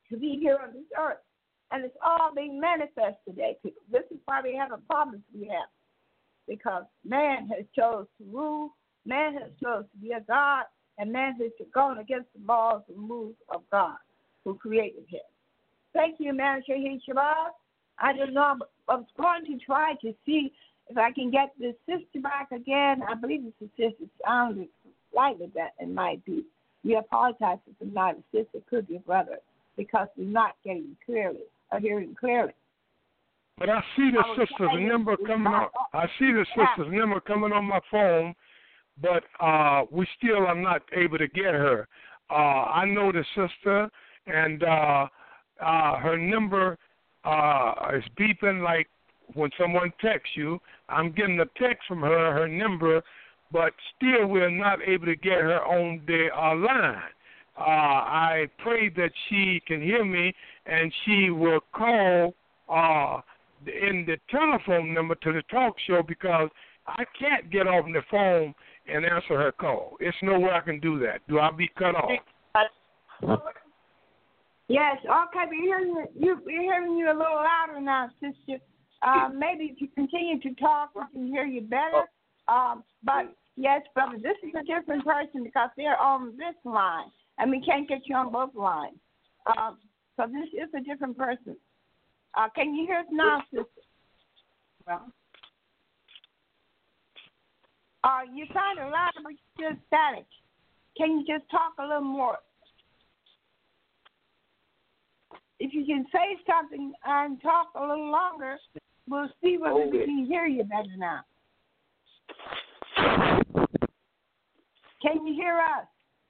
to be here on this earth. And it's all being manifest today, people. This is why we have the problems we have. Because man has chose to rule, man has chose to be a God, and man has gone against the laws and moves of God who created him. Thank you, man. Shabbat. I don't know. I was going to try to see if I can get this sister back again. I believe it's a sister. It sounded slightly that it might be. We apologize if it's not a sister. It could be a brother because we're not getting clearly or hearing clearly. But I see the I was sister's trying number to- coming on. I see the sister's number coming on my phone, but uh, we still are not able to get her. Uh, I know the sister, and uh, uh, her number uh, is beeping like when someone texts you. I'm getting a text from her, her number, but still we're not able to get her on the uh, line. Uh, I pray that she can hear me, and she will call uh, in the telephone number to the talk show because I can't get off the phone and answer her call. It's no way I can do that. Do I be cut off? Yes, okay, we're hearing you, you, we're hearing you a little louder now, sister. Uh, maybe if you continue to talk, we can hear you better. Um, but, yes, brother, this is a different person because they're on this line, and we can't get you on both lines. Um, so this is a different person. Uh, can you hear us now, sister? Well, uh, you sound loud, but you're just static. Can you just talk a little more? If you can say something and talk a little longer, we'll see whether Hold we it. can hear you better now. Can you hear us?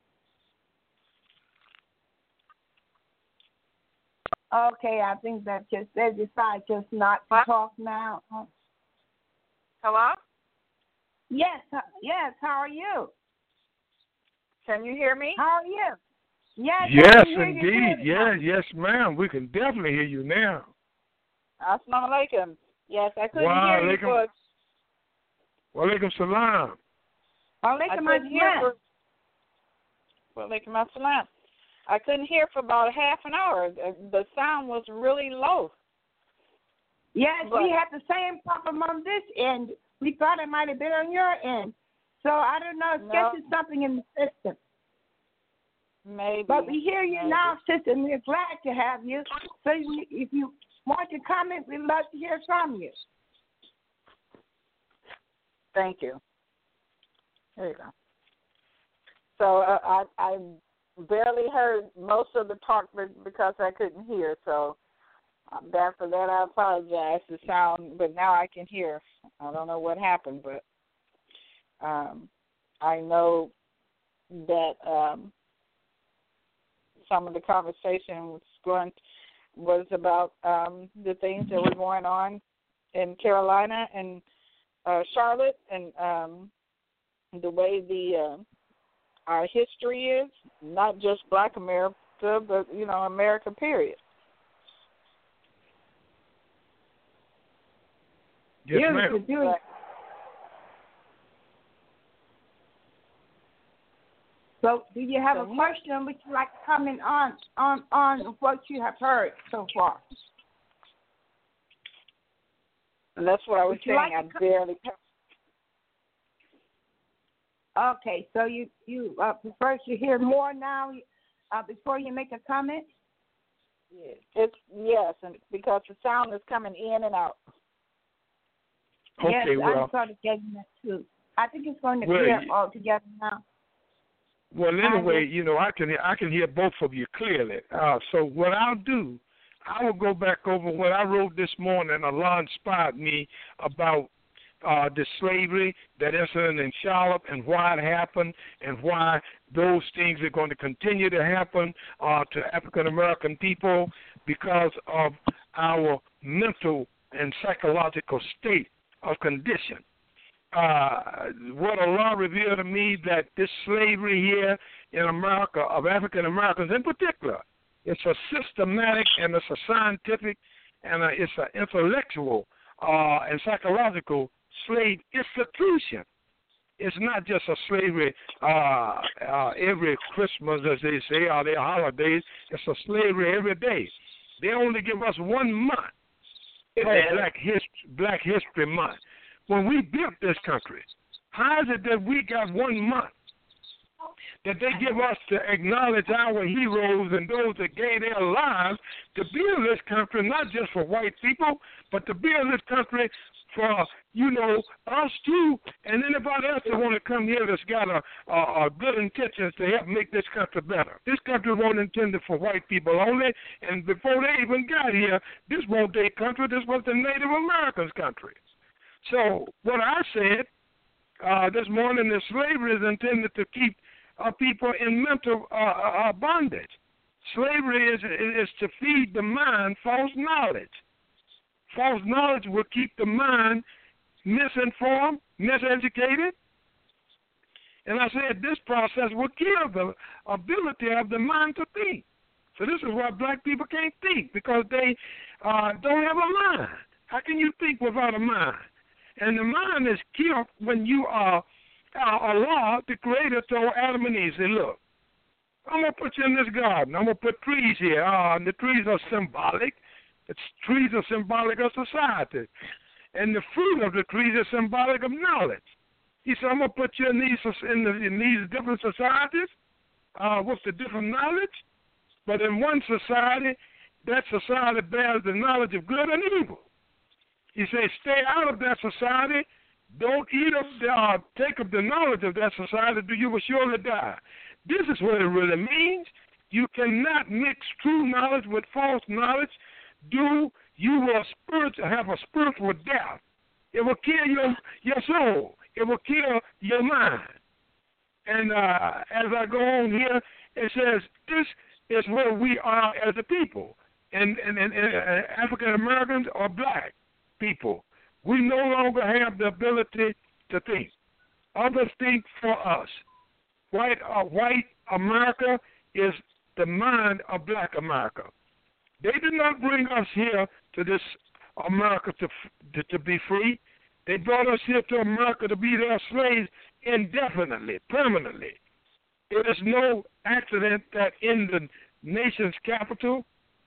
Okay, I think that just they decide just not to What? talk now. Uh, Hello? Yes, uh, yes. How are you? Can you hear me? How are you? Yes, I Yes, can hear you indeed. good Yeah, now. yes, ma'am. We can definitely hear you now. Assalamu alaikum. Yes, I couldn't Wa hear you alaikum- for Walaikum salam. Well, I Alaikum couldn't hear assalam. for Walaikum assalam. I couldn't hear for about half an hour. The, the sound was really low. Yes, But- we had the same problem on this end. We thought it might have been on your end. So I don't know. It's No. guess it's something in the system. Maybe. But we hear you Maybe. now, sister, and we're glad to have you. So you- if you want to comment, we'd love to hear from you. Thank you. There you go. So uh, I I barely heard most of the talk be- because I couldn't hear. So um, that for that I apologize. The sound, but now I can hear. I don't know what happened, but um, I know that um, some of the conversation was going was about um, the things that were going on in Carolina and uh, Charlotte, and um, the way the uh, our history is, not just Black America, but you know, America. Period. Yes, Beautiful, ma'am. beautiful. So, do you have a question? Would you like to comment on on on what you have heard so far? And that's what I was Would you saying. like I to co- barely. Okay, so you you uh, prefer to hear more now uh, before you make a comment? It's yes, and because the sound is coming in and out. Okay, yes, well, I'm sort of getting that too. I think it's going to Well, clear you- all together now. well. Anyway, just- you know, I can I can hear both of you clearly. Uh, so what I'll do, I will go back over what I wrote this morning. Allah inspired me about uh, the slavery, that incident in Charlotte, and why it happened, and why those things are going to continue to happen uh, to African American people because of our mental and psychological state of condition. Uh, what Allah revealed to me that this slavery here in America, of African Americans in particular, it's a systematic and it's a scientific and a, it's an intellectual uh, and psychological slave institution. it's not just a slavery uh, uh, every Christmas, as they say, or their holidays. It's a slavery every day. They only give us one month called Black History, Black History Month. When we built this country, how is it that we got one month that they give us to acknowledge our heroes and those that gave their lives to build this country, not just for white people, but to build this country for, you know, us too, and anybody else that want to come here that's got a, a, a good intentions to help make this country better. This country wasn't intended for white people only, and before they even got here, this wasn't their country, this was the Native Americans' country. So what I said uh, this morning is slavery is intended to keep uh, people in mental uh, uh, bondage. Slavery is, is to feed the mind false knowledge. False knowledge will keep the mind misinformed, miseducated. And I said this process will kill the ability of the mind to think. So this is why black people can't think, because they uh, don't have a mind. How can you think without a mind? And the mind is killed when you are uh, Allah, the Creator, told Adam and Eve, say, look, I'm going to put you in this garden. I'm going to put trees here. Uh, and the trees are symbolic. It's, trees are symbolic of society. And the fruit of the trees is symbolic of knowledge. He said, I'm going to put you in these, in, the, in these different societies uh, with the different knowledge. But in one society, that society bears the knowledge of good and evil. He says, stay out of that society. Don't eat of the, uh, take of the knowledge of that society, or you will surely die. This is what it really means. You cannot mix true knowledge with false knowledge. Do you will spiritual, have a spiritual death. It will kill your, your soul. It will kill your mind. And uh, as I go on here, it says, this is where we are as a people. And, and, and, and uh, African Americans or black people. We no longer have the ability to think. Others think for us. White, uh, white America is the mind of black America. They did not bring us here to this America to, to, to be free. They brought us here to America to be their slaves indefinitely, permanently. It is no accident that in the nation's capital,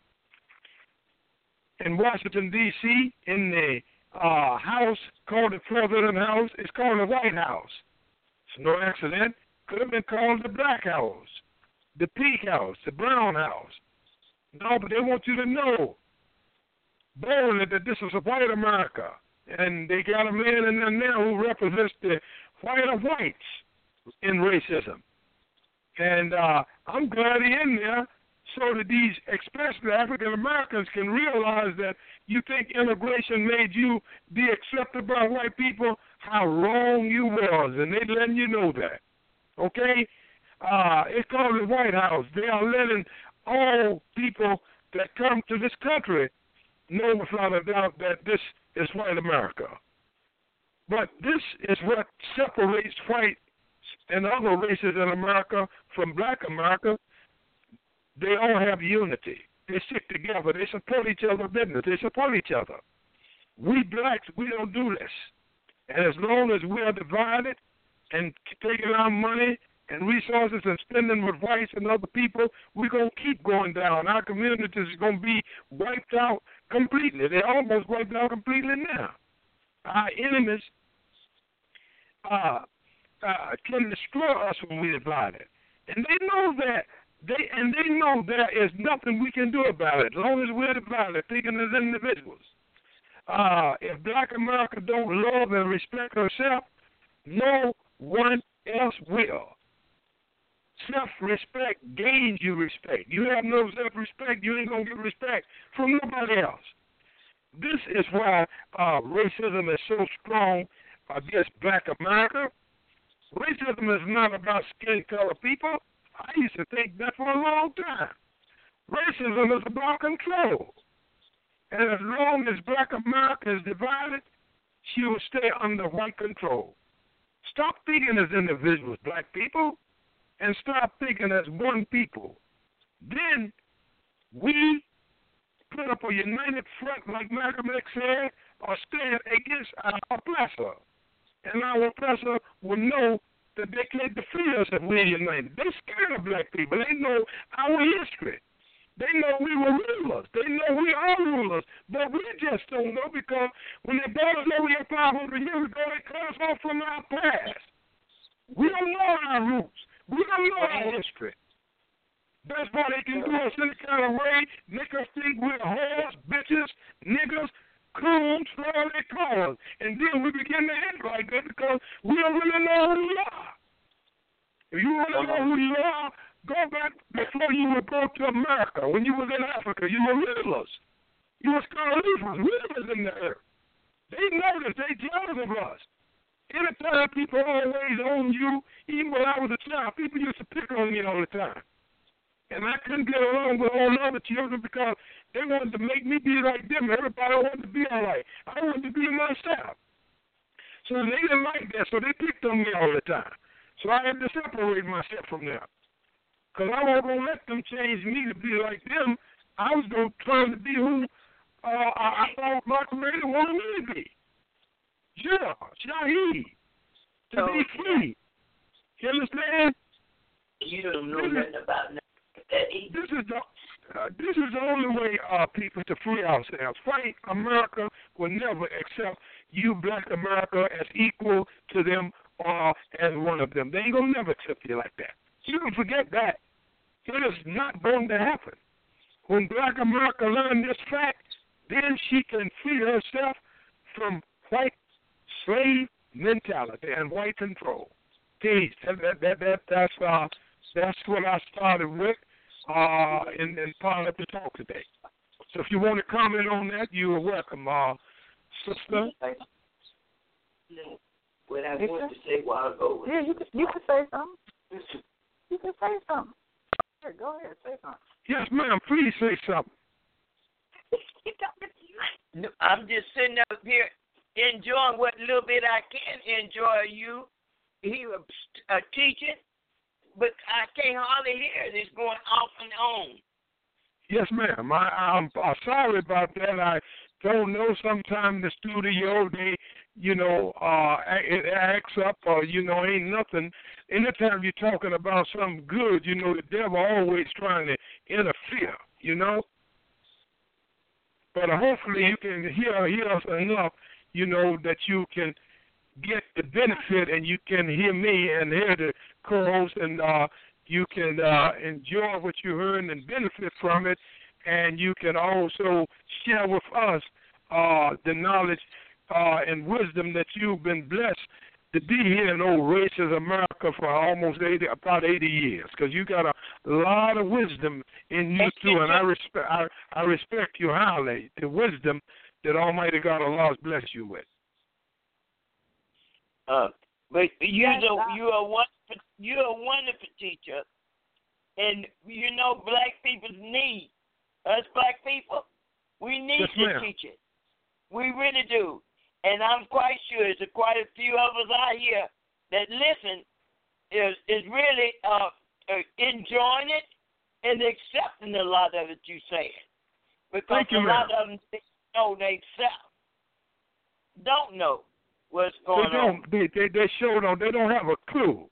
in Washington, D C, in the uh, house called the President House, it's called the White House. It's no accident. Could have been called the Black House, the Pink House, the Brown House. No, but they want you to know boldly that this is a white America. And they got a man in there now who represents the white of whites in racism. And uh, I'm glad he's in there so that these, especially African Americans, can realize that you think integration made you be accepted by white people, how wrong you was. And they letting you know that. Okay? Uh, it's called the White House. They are letting all people that come to this country know without a doubt that this is white America. But this is what separates white and other races in America from black America. They all have unity. They stick together. They support each other's business. They support each other. We blacks, we don't do this. And as long as we are divided and taking our money and resources and spending with whites and other people, we're going to keep going down. Our communities are going to be wiped out completely. They're almost wiped out completely now. Our enemies uh, uh, can destroy us when we're divided. And they know that. They And they know there is nothing we can do about it as long as we're divided, thinking as individuals. Uh, if black America don't love and respect herself, no one else will. Self-respect gains you respect. You have no self-respect, you ain't going to get respect from nobody else. This is why uh, racism is so strong against black America. Racism is not about skin color people. I used to think that for a long time. Racism is about control. And as long as black America is divided, she will stay under white control. Stop thinking as individuals, black people, and stop thinking as one people. Then we put up a united front, like Malcolm X said, or stand against our oppressor. and our oppressor will know that they can't defeat us if we're united. They're scared of black people. They know our history. They know we were rulers. They know we are rulers. But we just don't know because when they brought us over here five hundred years ago, they cut us off from our past. We don't know our roots. We don't know our history. That's why they can do us any kind of way, make us think we're whores, bitches, niggas, coons, whatever they call us. And then we begin to act like that because we don't really know who we are. If you want to know who you are, go back before you would go to America. When you was in Africa, you were rulers. You were Scarleafers, rulers in the earth. They noticed, they jealous of us. Anytime people always own you, even when I was a child, people used to pick on me all the time. And I couldn't get along with all the other children because they wanted to make me be like them. Everybody wanted to be all right. I wanted to be myself. So they didn't like that, so they picked on me all the time. So I had to separate myself from them. Because I wasn't going to let them change me to be like them. I was going to try to be who uh, I, I thought my creator wanted me to be. Yeah, Shaheed. To so, be free. You understand? You don't know this nothing is, about that. This is the uh, this is the only way, uh, people, to free ourselves. White America will never accept you, black America, as equal to them or as one of them. They ain't going to never accept you like that. You can forget that. It is not going to happen. When black America learns this fact, then she can free herself from white slave mentality and white control. Peace. That, that, that, that, that's, uh, that's what I started with uh, in, in part of the talk today. So if you want to comment on that, you are welcome, uh, sister. What I want to say a while ago. Yeah, you can, you can say something. You can say something. Here, go ahead, say something. Yes, ma'am. Please say something. No, I'm just sitting up here enjoying what little bit I can enjoy you. He was uh, teaching, but I can't hardly hear this going off and on. Yes, ma'am. I, I'm, I'm sorry about that. I don't know. Sometimes the studio, they, you know, uh, it acts up or, you know, ain't nothing. Anytime you're talking about something good, you know, the devil always trying to interfere, you know. But uh, hopefully you can hear, hear us enough, you know, that you can get the benefit and you can hear me and hear the co-host and uh, you can uh, enjoy what you heard and benefit from it, and you can also share with us uh, the knowledge uh, and wisdom that you've been blessed to be here in old racist America for almost eighty, about eighty years, because you got a lot of wisdom in you too, and I respect I, I respect you highly, the wisdom that Almighty God Allah has blessed you with. Uh, but you're the, you're a wonderful, you're a wonderful teacher, and you know black people's need us black people. We need yes, to ma'am. teach it. We really do. And I'm quite sure there's quite a few of us out here that listen is is really uh, uh, enjoying it and accepting a lot of it you say. Because Thank you, a lot ma'am. of them think, no, they accept. Don't know what's going they don't, on. They, they, they sure don't. They don't have a clue.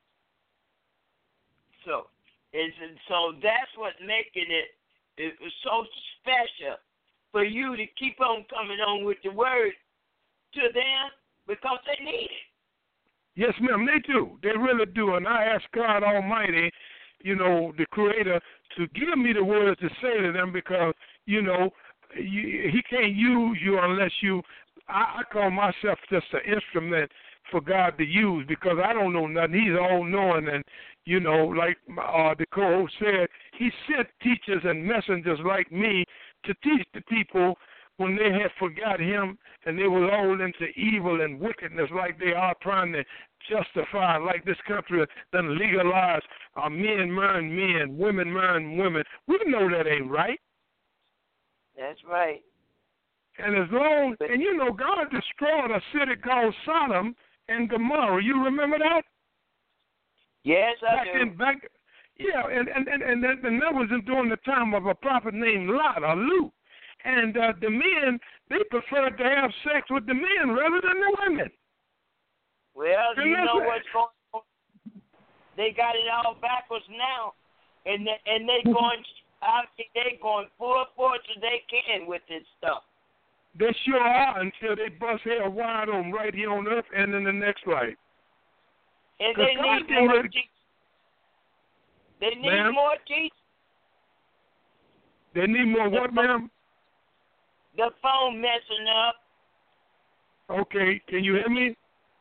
So, it's, so that's what making it, it was so special for you to keep on coming on with the word to them because they need it. Yes, ma'am, they do. They really do. And I ask God Almighty, you know, the Creator, to give me the words to say to them because, you know, you, He can't use you unless you, I, I call myself just an instrument for God to use because I don't know nothing. He's all-knowing. And, you know, like uh, the co-host said, He sent teachers and messengers like me to teach the people when they had forgot Him and they were all into evil and wickedness like they are trying to justify, like this country done legalize uh, men marrying men, women marrying women. We know that ain't right. That's right. And as long, and you know, God destroyed a city called Sodom and Gomorrah. You remember that? Yes, I back do. In, back, yeah, and, and, and, and, that, and that was during the time of a prophet named Lot or Luke. And uh, the men, they preferred to have sex with the men rather than the women. Well, And you know listen. what's going on. They got it all backwards now, and they, and they going out. They going full force as they can with this stuff. They sure are until they bust hell wide on right here on earth and in the next life. And 'Cause they God need getting more ready- teachers. They need Ma'am? more teachers. They need more what, ma'am? The phone messing up. Okay, can you hear me?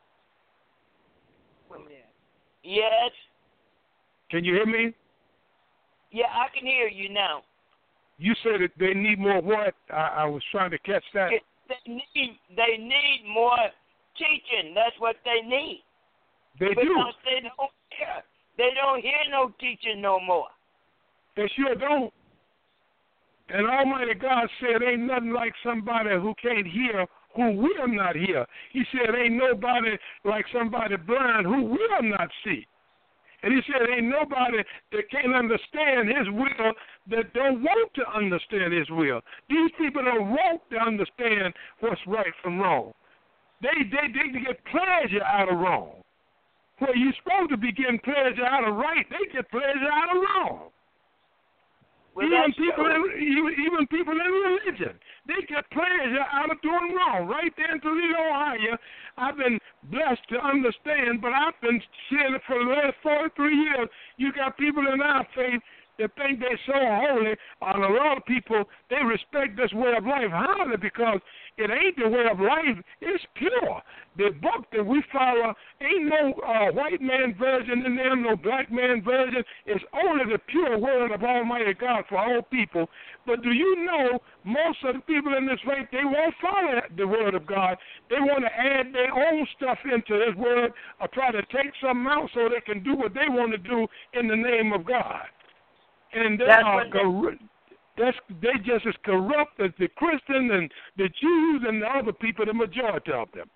Yes. Can you hear me? Yeah, I can hear you now. You said that they need more what? I, I was trying to catch that. They need, they need more teaching. That's what they need. They do. Because they don't hear. They don't hear no teaching no more. They sure don't. And Almighty God said, ain't nothing like somebody who can't hear who will not hear. He said, ain't nobody like somebody blind who will not see. And he said, ain't nobody that can't understand his will that don't want to understand his will. These people don't want to understand what's right from wrong. They, they, they get pleasure out of wrong. Where you're supposed to be getting pleasure out of right, they get pleasure out of wrong. Well, even that's people, true. in, even, even people in religion, they get pleasure out of doing wrong. Right there in Toledo, Ohio, I've been blessed to understand, but I've been seeing it for the last forty-three years. You got people in our faith that think they're so holy, and a lot of people, they respect this way of life highly because it ain't the way of life. It's pure. The book that we follow ain't no uh, white man version in there, no black man version. It's only the pure word of Almighty God for all people. But do you know most of the people in this faith, they won't follow the word of God. They want to add their own stuff into this word or try to take something out so they can do what they want to do in the name of God. And they That's are what corrupt. That's they just as corrupt as the Christians and the Jews and the other people, the majority of them.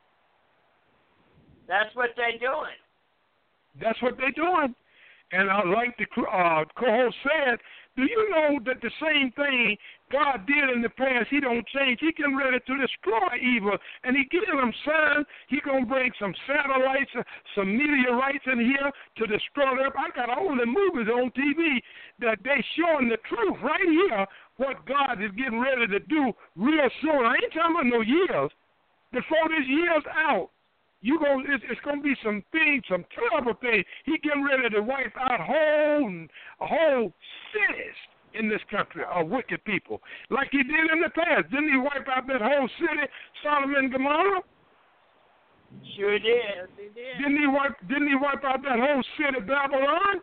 That's what they're doing. That's what they're doing. And uh, like the uh, co-host said, do you know that the same thing God did in the past, he don't change. He getting ready to destroy evil. And he giving them signs. He going to bring some satellites, uh, some meteorites in here to destroy them. I got all the movies on T V that they showing the truth right here, what God is getting ready to do real soon. I ain't talking about no years. Before this year's out, you go, it's, it's going to be some things, some terrible things. He getting ready to wipe out whole, whole cities in this country of wicked people, like he did in the past. Didn't he wipe out that whole city, Sodom and Gomorrah? Sure did. He did. Didn't he wipe? Didn't he wipe out that whole city, Babylon?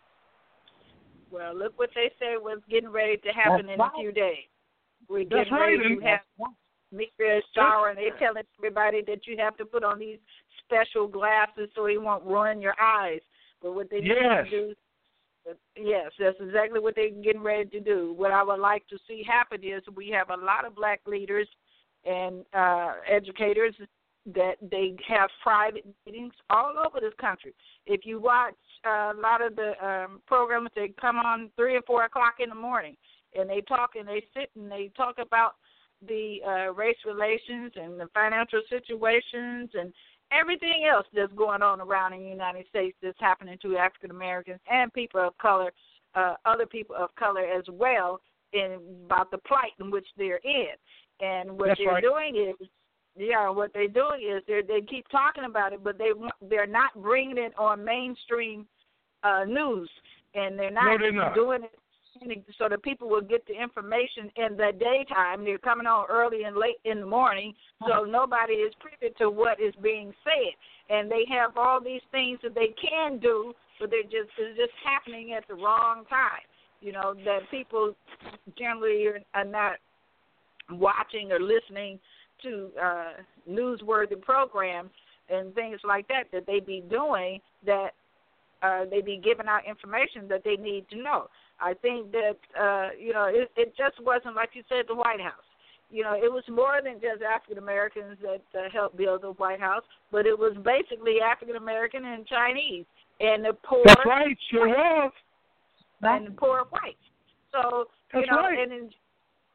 Well, look what they say was getting ready to happen That's in right. a few days. We're That's getting right. ready And to have meteor shower, and they're telling everybody that you have to put on these special glasses so it won't ruin your eyes. But what they Yes. need to do, yes, that's exactly what they're getting ready to do. What I would like to see happen is we have a lot of black leaders and uh, educators that they have private meetings all over this country. If you watch uh, a lot of the um, programs, they come on three or four o'clock in the morning, and they talk and they sit and they talk about the uh, race relations and the financial situations and everything else that's going on around in the United States that's happening to African Americans and people of color, uh, other people of color as well, in about the plight in which they're in. And what That's they're right. doing is, yeah, what they're doing is they they keep talking about it, but they they're not bringing it on mainstream uh, news, and they're not, No, they're not. doing it so that people will get the information in the daytime. They're coming on early and late in the morning, so nobody is privy to what is being said. And they have all these things that they can do, but they're just it's just happening at the wrong time. You know, that people generally are, are not watching or listening to uh, newsworthy programs and things like that that they be doing, that uh, they be giving out information that they need to know. I think that, uh, you know, it, it just wasn't, like you said, the White House. You know, it was more than just African Americans that uh, helped build the White House, but it was basically African American and Chinese and the poor. That's right, sure was. And the poor whites. So, That's you know, right. and in,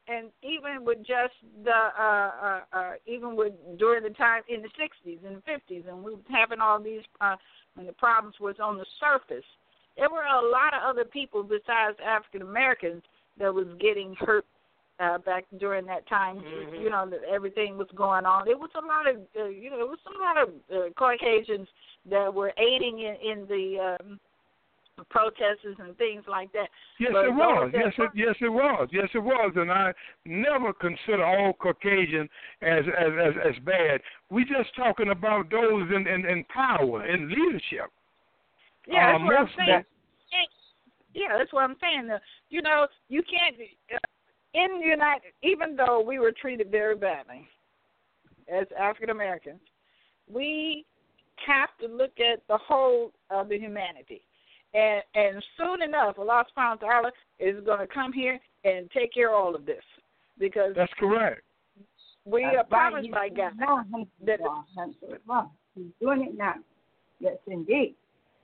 and even with just the uh, uh, uh, even with during the time in the sixties and the fifties, and we were having all these uh, when the problems was on the surface, there were a lot of other people besides African Americans that was getting hurt uh, back during that time. Mm-hmm. You know, that everything was going on. There was a lot of uh, you know, there was a lot of uh, Caucasians that were aiding in, in the um, protests and things like that. Yes, but it was. Yes, were, it, yes, it was. Yes, it was. And I never consider all Caucasian as as as, as bad. We just talking about those in, in, in power, in leadership. Yeah, that's uh, what I'm saying. That, yeah, that's what I'm saying. You know, you can't uh, in the United, even though we were treated very badly as African Americans, we have to look at the whole of the humanity. And, and soon enough, Allah subhanahu wa ta'ala is going to come here and take care of all of this. Because that's correct. We that's are promised by God that He's doing it now. Yes, indeed.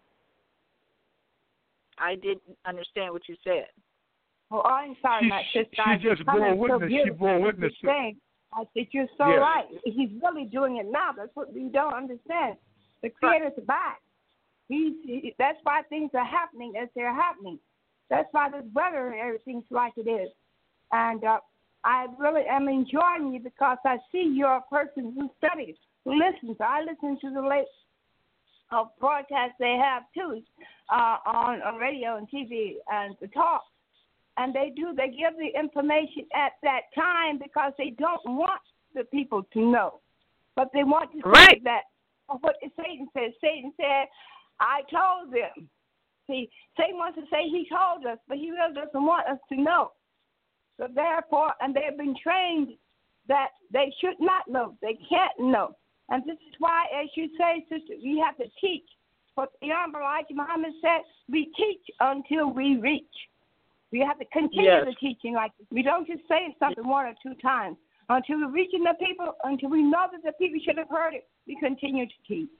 I didn't understand what you said. Oh, I'm sorry, she, my sister. She just bore witness. So she bore witness. I said, you're so yes. right. He's really doing it now. That's what we don't understand. The Creator's back. He's, he, that's why things are happening as they're happening. That's why this weather and everything's like it is. And uh, I really am enjoying you because I see you're a person who studies, who listens. I listen to the late uh, broadcasts they have, too, uh, on, on radio and T V and the talk. And they do. They give the information at that time because they don't want the people to know. But they want to right. say that what Satan says. Satan said, I told them. See, Satan wants to say he told us, but he really doesn't want us to know. So therefore, and they've been trained that they should not know. They can't know. And this is why, as you say, sister, we have to teach. What the Honorable Elijah Muhammad said, we teach until we reach. We have to continue yes. the teaching like this. We don't just say something one or two times. Until we're reaching the people, until we know that the people should have heard it, we continue to teach.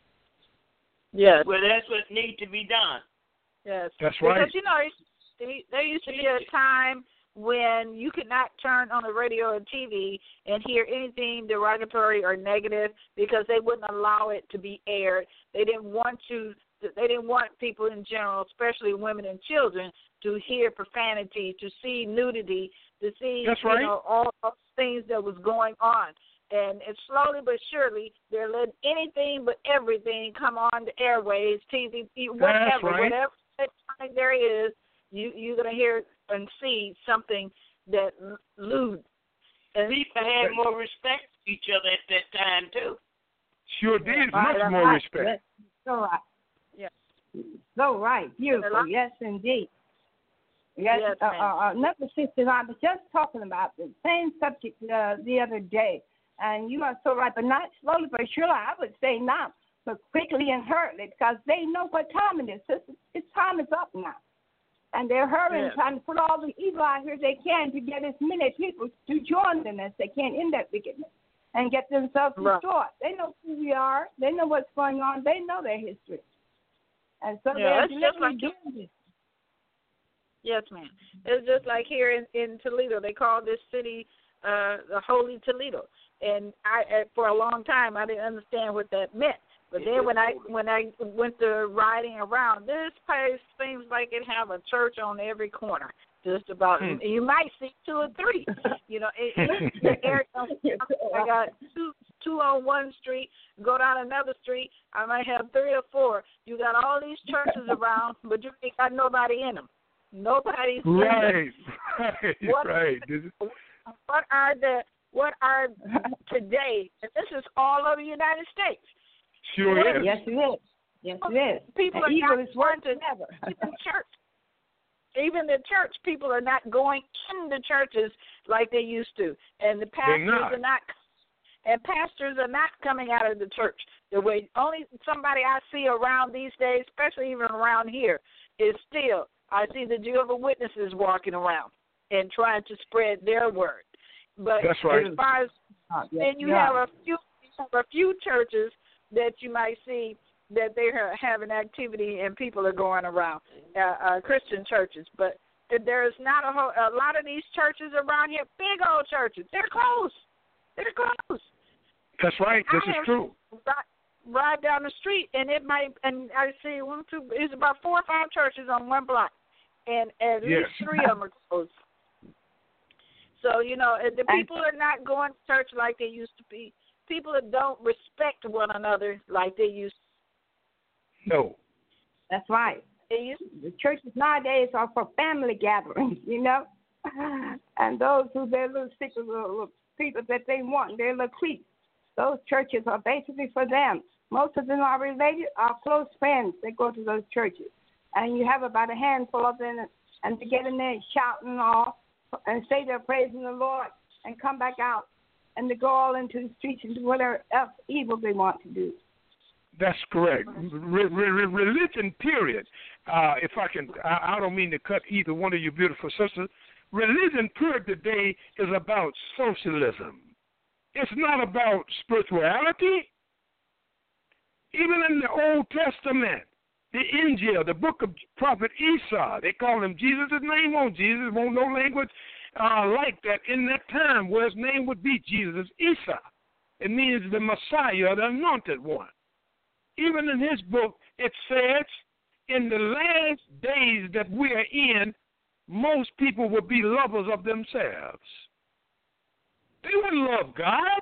Yes. Well, that's what needs to be done. Yes. That's right. Because, you know, there used to be a time when you could not turn on the radio or T V and hear anything derogatory or negative because they wouldn't allow it to be aired. They didn't want to. They didn't want people in general, especially women and children, to hear profanity, to see nudity, to see That's you right. know all those things that was going on. And it's slowly but surely they're letting anything but everything come on the airways, T V, whatever, That's right. whatever there is, you you're gonna hear and see something that lewd. And people had more respect for each other at that time too. Sure did. Right, Much more right. respect. So right. Yeah. So right. Beautiful. Yes, indeed. Yes. Yes, uh, uh, another sister, I was just talking about the same subject uh, the other day, and you are so right, but not slowly but surely. I would say not, but quickly and hurriedly, because they know what time it is. It's, it's time is up now. And they're hurrying, yes. trying to put all the evil out here they can to get as many people to join them as they can in that wickedness and get themselves right. destroyed. They know who we are. They know what's going on. They know their history. And so yeah, they're it's just like doing this. Yes, ma'am. It's just like here in, in Toledo. They call this city uh, the Holy Toledo. And I, for a long time, I didn't understand what that meant. But then when I when I went to riding around, this place seems like it have a church on every corner. Just about, hmm. you might see two or three. You know, it, it, the area, I got two two on one street. Go down another street, I might have three or four. You got all these churches around, but you ain't got nobody in them. Nobody's right, in them. right, what, right. What are the what are today? And this is all over the United States. Sure is. Yes, it is. Yes, it is. People and are evil not is going to never. even church. Even the church, people are not going in the churches like they used to, and the pastors not. are not. And pastors are not coming out of the church. The way only somebody I see around these days, especially even around here, is still I see the Jehovah's Witnesses walking around and trying to spread their word. But That's right. as far as Oh, yes, then you yeah. have a few you have a few churches that you might see that they're having activity and people are going around, uh, uh, Christian churches. But there's not a whole, a lot of these churches around here, big old churches. They're close. They're close. That's right. This I is true. Ride, ride down the street, and it might, and I see one, two, it's about four or five churches on one block, and at yes. least three of them are closed. So, you know, the people are not going to church like they used to be. People that don't respect one another like they used to. No. That's right. The churches nowadays are for family gatherings, you know, and those who they're little sick of little people that they want, they're little cliques. Those churches are basically for them. Most of them are related, are close friends that go to those churches, and you have about a handful of them, and they get in there shouting and all, and say they're praising the Lord, and come back out, and they go all into the streets and do whatever else evil they want to do. That's correct. Re- re- religion, period. Uh, if I can, I, I don't mean to cut either one of you beautiful sisters. Religion, period, today is about socialism. It's not about spirituality. Even in the Old Testament, the Injil, the book of prophet Esau, they call him Jesus. His name won't Jesus. Won't no language uh, like that in that time where his name would be Jesus, Esau. It means the Messiah, the anointed one. Even in his book, it says, in the last days that we are in, most people will be lovers of themselves. They wouldn't love God.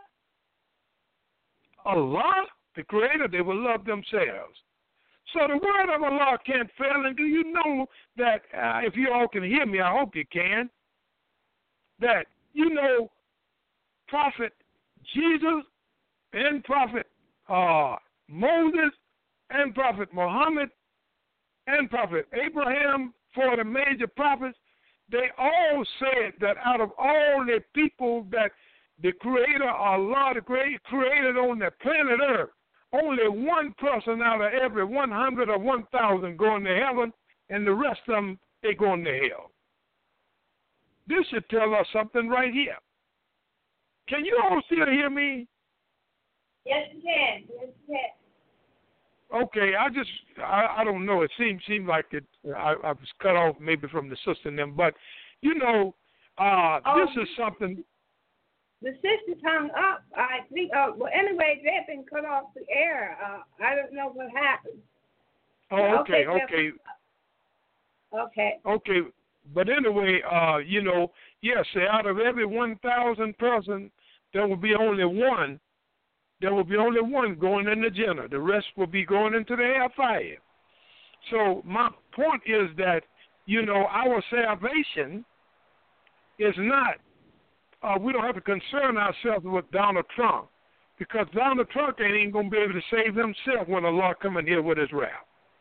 Allah, the Creator, they will love themselves. So the word of Allah can't fail. And do you know that, uh, if you all can hear me, I hope you can, that, you know, Prophet Jesus and Prophet uh, Moses and Prophet Muhammad and Prophet Abraham, for the major prophets, they all said that out of all the people that the Creator, Allah, the Creator, created on the planet Earth, only one person out of every one hundred or one thousand going to heaven, and the rest of them, they going to hell. This should tell us something right here. Can you all still hear me? Yes, you can. Yes, you can. Okay, I just, I, I don't know. It seemed seemed like it. I, I was cut off maybe from the sister and them, but you know, uh, oh, this is something. The sisters hung up. I think. Uh, well, anyway, they've been cut off the air. Uh, I don't know what happened. Oh, okay, okay, okay, okay. But anyway, uh, you know, yes, out of every one thousand person, there will be only one. There will be only one going in the Jannah. The rest will be going into the hellfire. So my point is that, you know, our salvation is not, uh, we don't have to concern ourselves with Donald Trump, because Donald Trump ain't even going to be able to save himself when the Lord come in here with his wrath.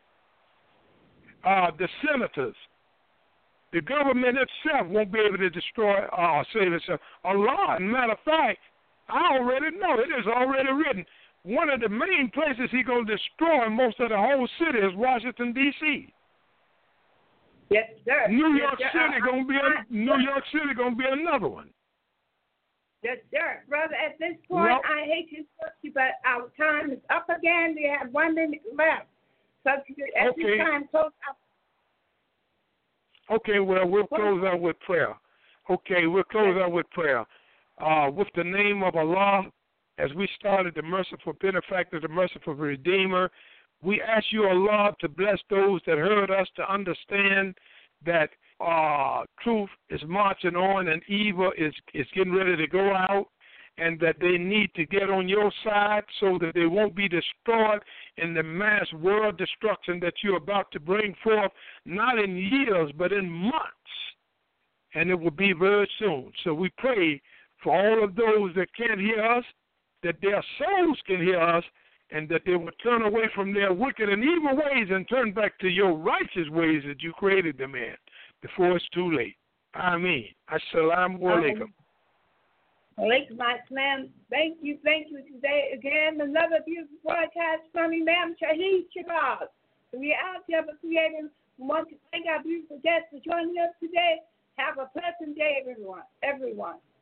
Uh, the senators, the government itself won't be able to destroy or uh, save itself. Allah, matter of fact, I already know. It is already written. One of the main places he's going to destroy most of the whole city is Washington, D C Yes, sir. New yes, York sir. City uh, going to be a, New York City going to be another one. Yes, sir. Brother, at this point, Well, I hate to interrupt you, but our time is up again. We have one minute left. So at Okay. this time, close up. Okay, well, we'll close out with prayer. Okay, we'll close out with prayer. Uh, with the name of Allah, as we started, the merciful benefactor, the merciful redeemer, we ask you, Allah, to bless those that heard us, to understand that uh, truth is marching on and evil is, is getting ready to go out, and that they need to get on your side so that they won't be destroyed in the mass world destruction that you're about to bring forth, not in years, but in months. And it will be very soon. So we pray for all of those that can't hear us, that their souls can hear us, and that they will turn away from their wicked and evil ways and turn back to your righteous ways that you created them in before it's too late. Ameen. Assalamu alaikum. Alaikum assalam. Thank you, thank you today again. Another beautiful broadcast from Imam Shaheed Shabazz, the reality of a creator. We want to thank our beautiful guests for joining us today. Have a pleasant day, everyone. Everyone.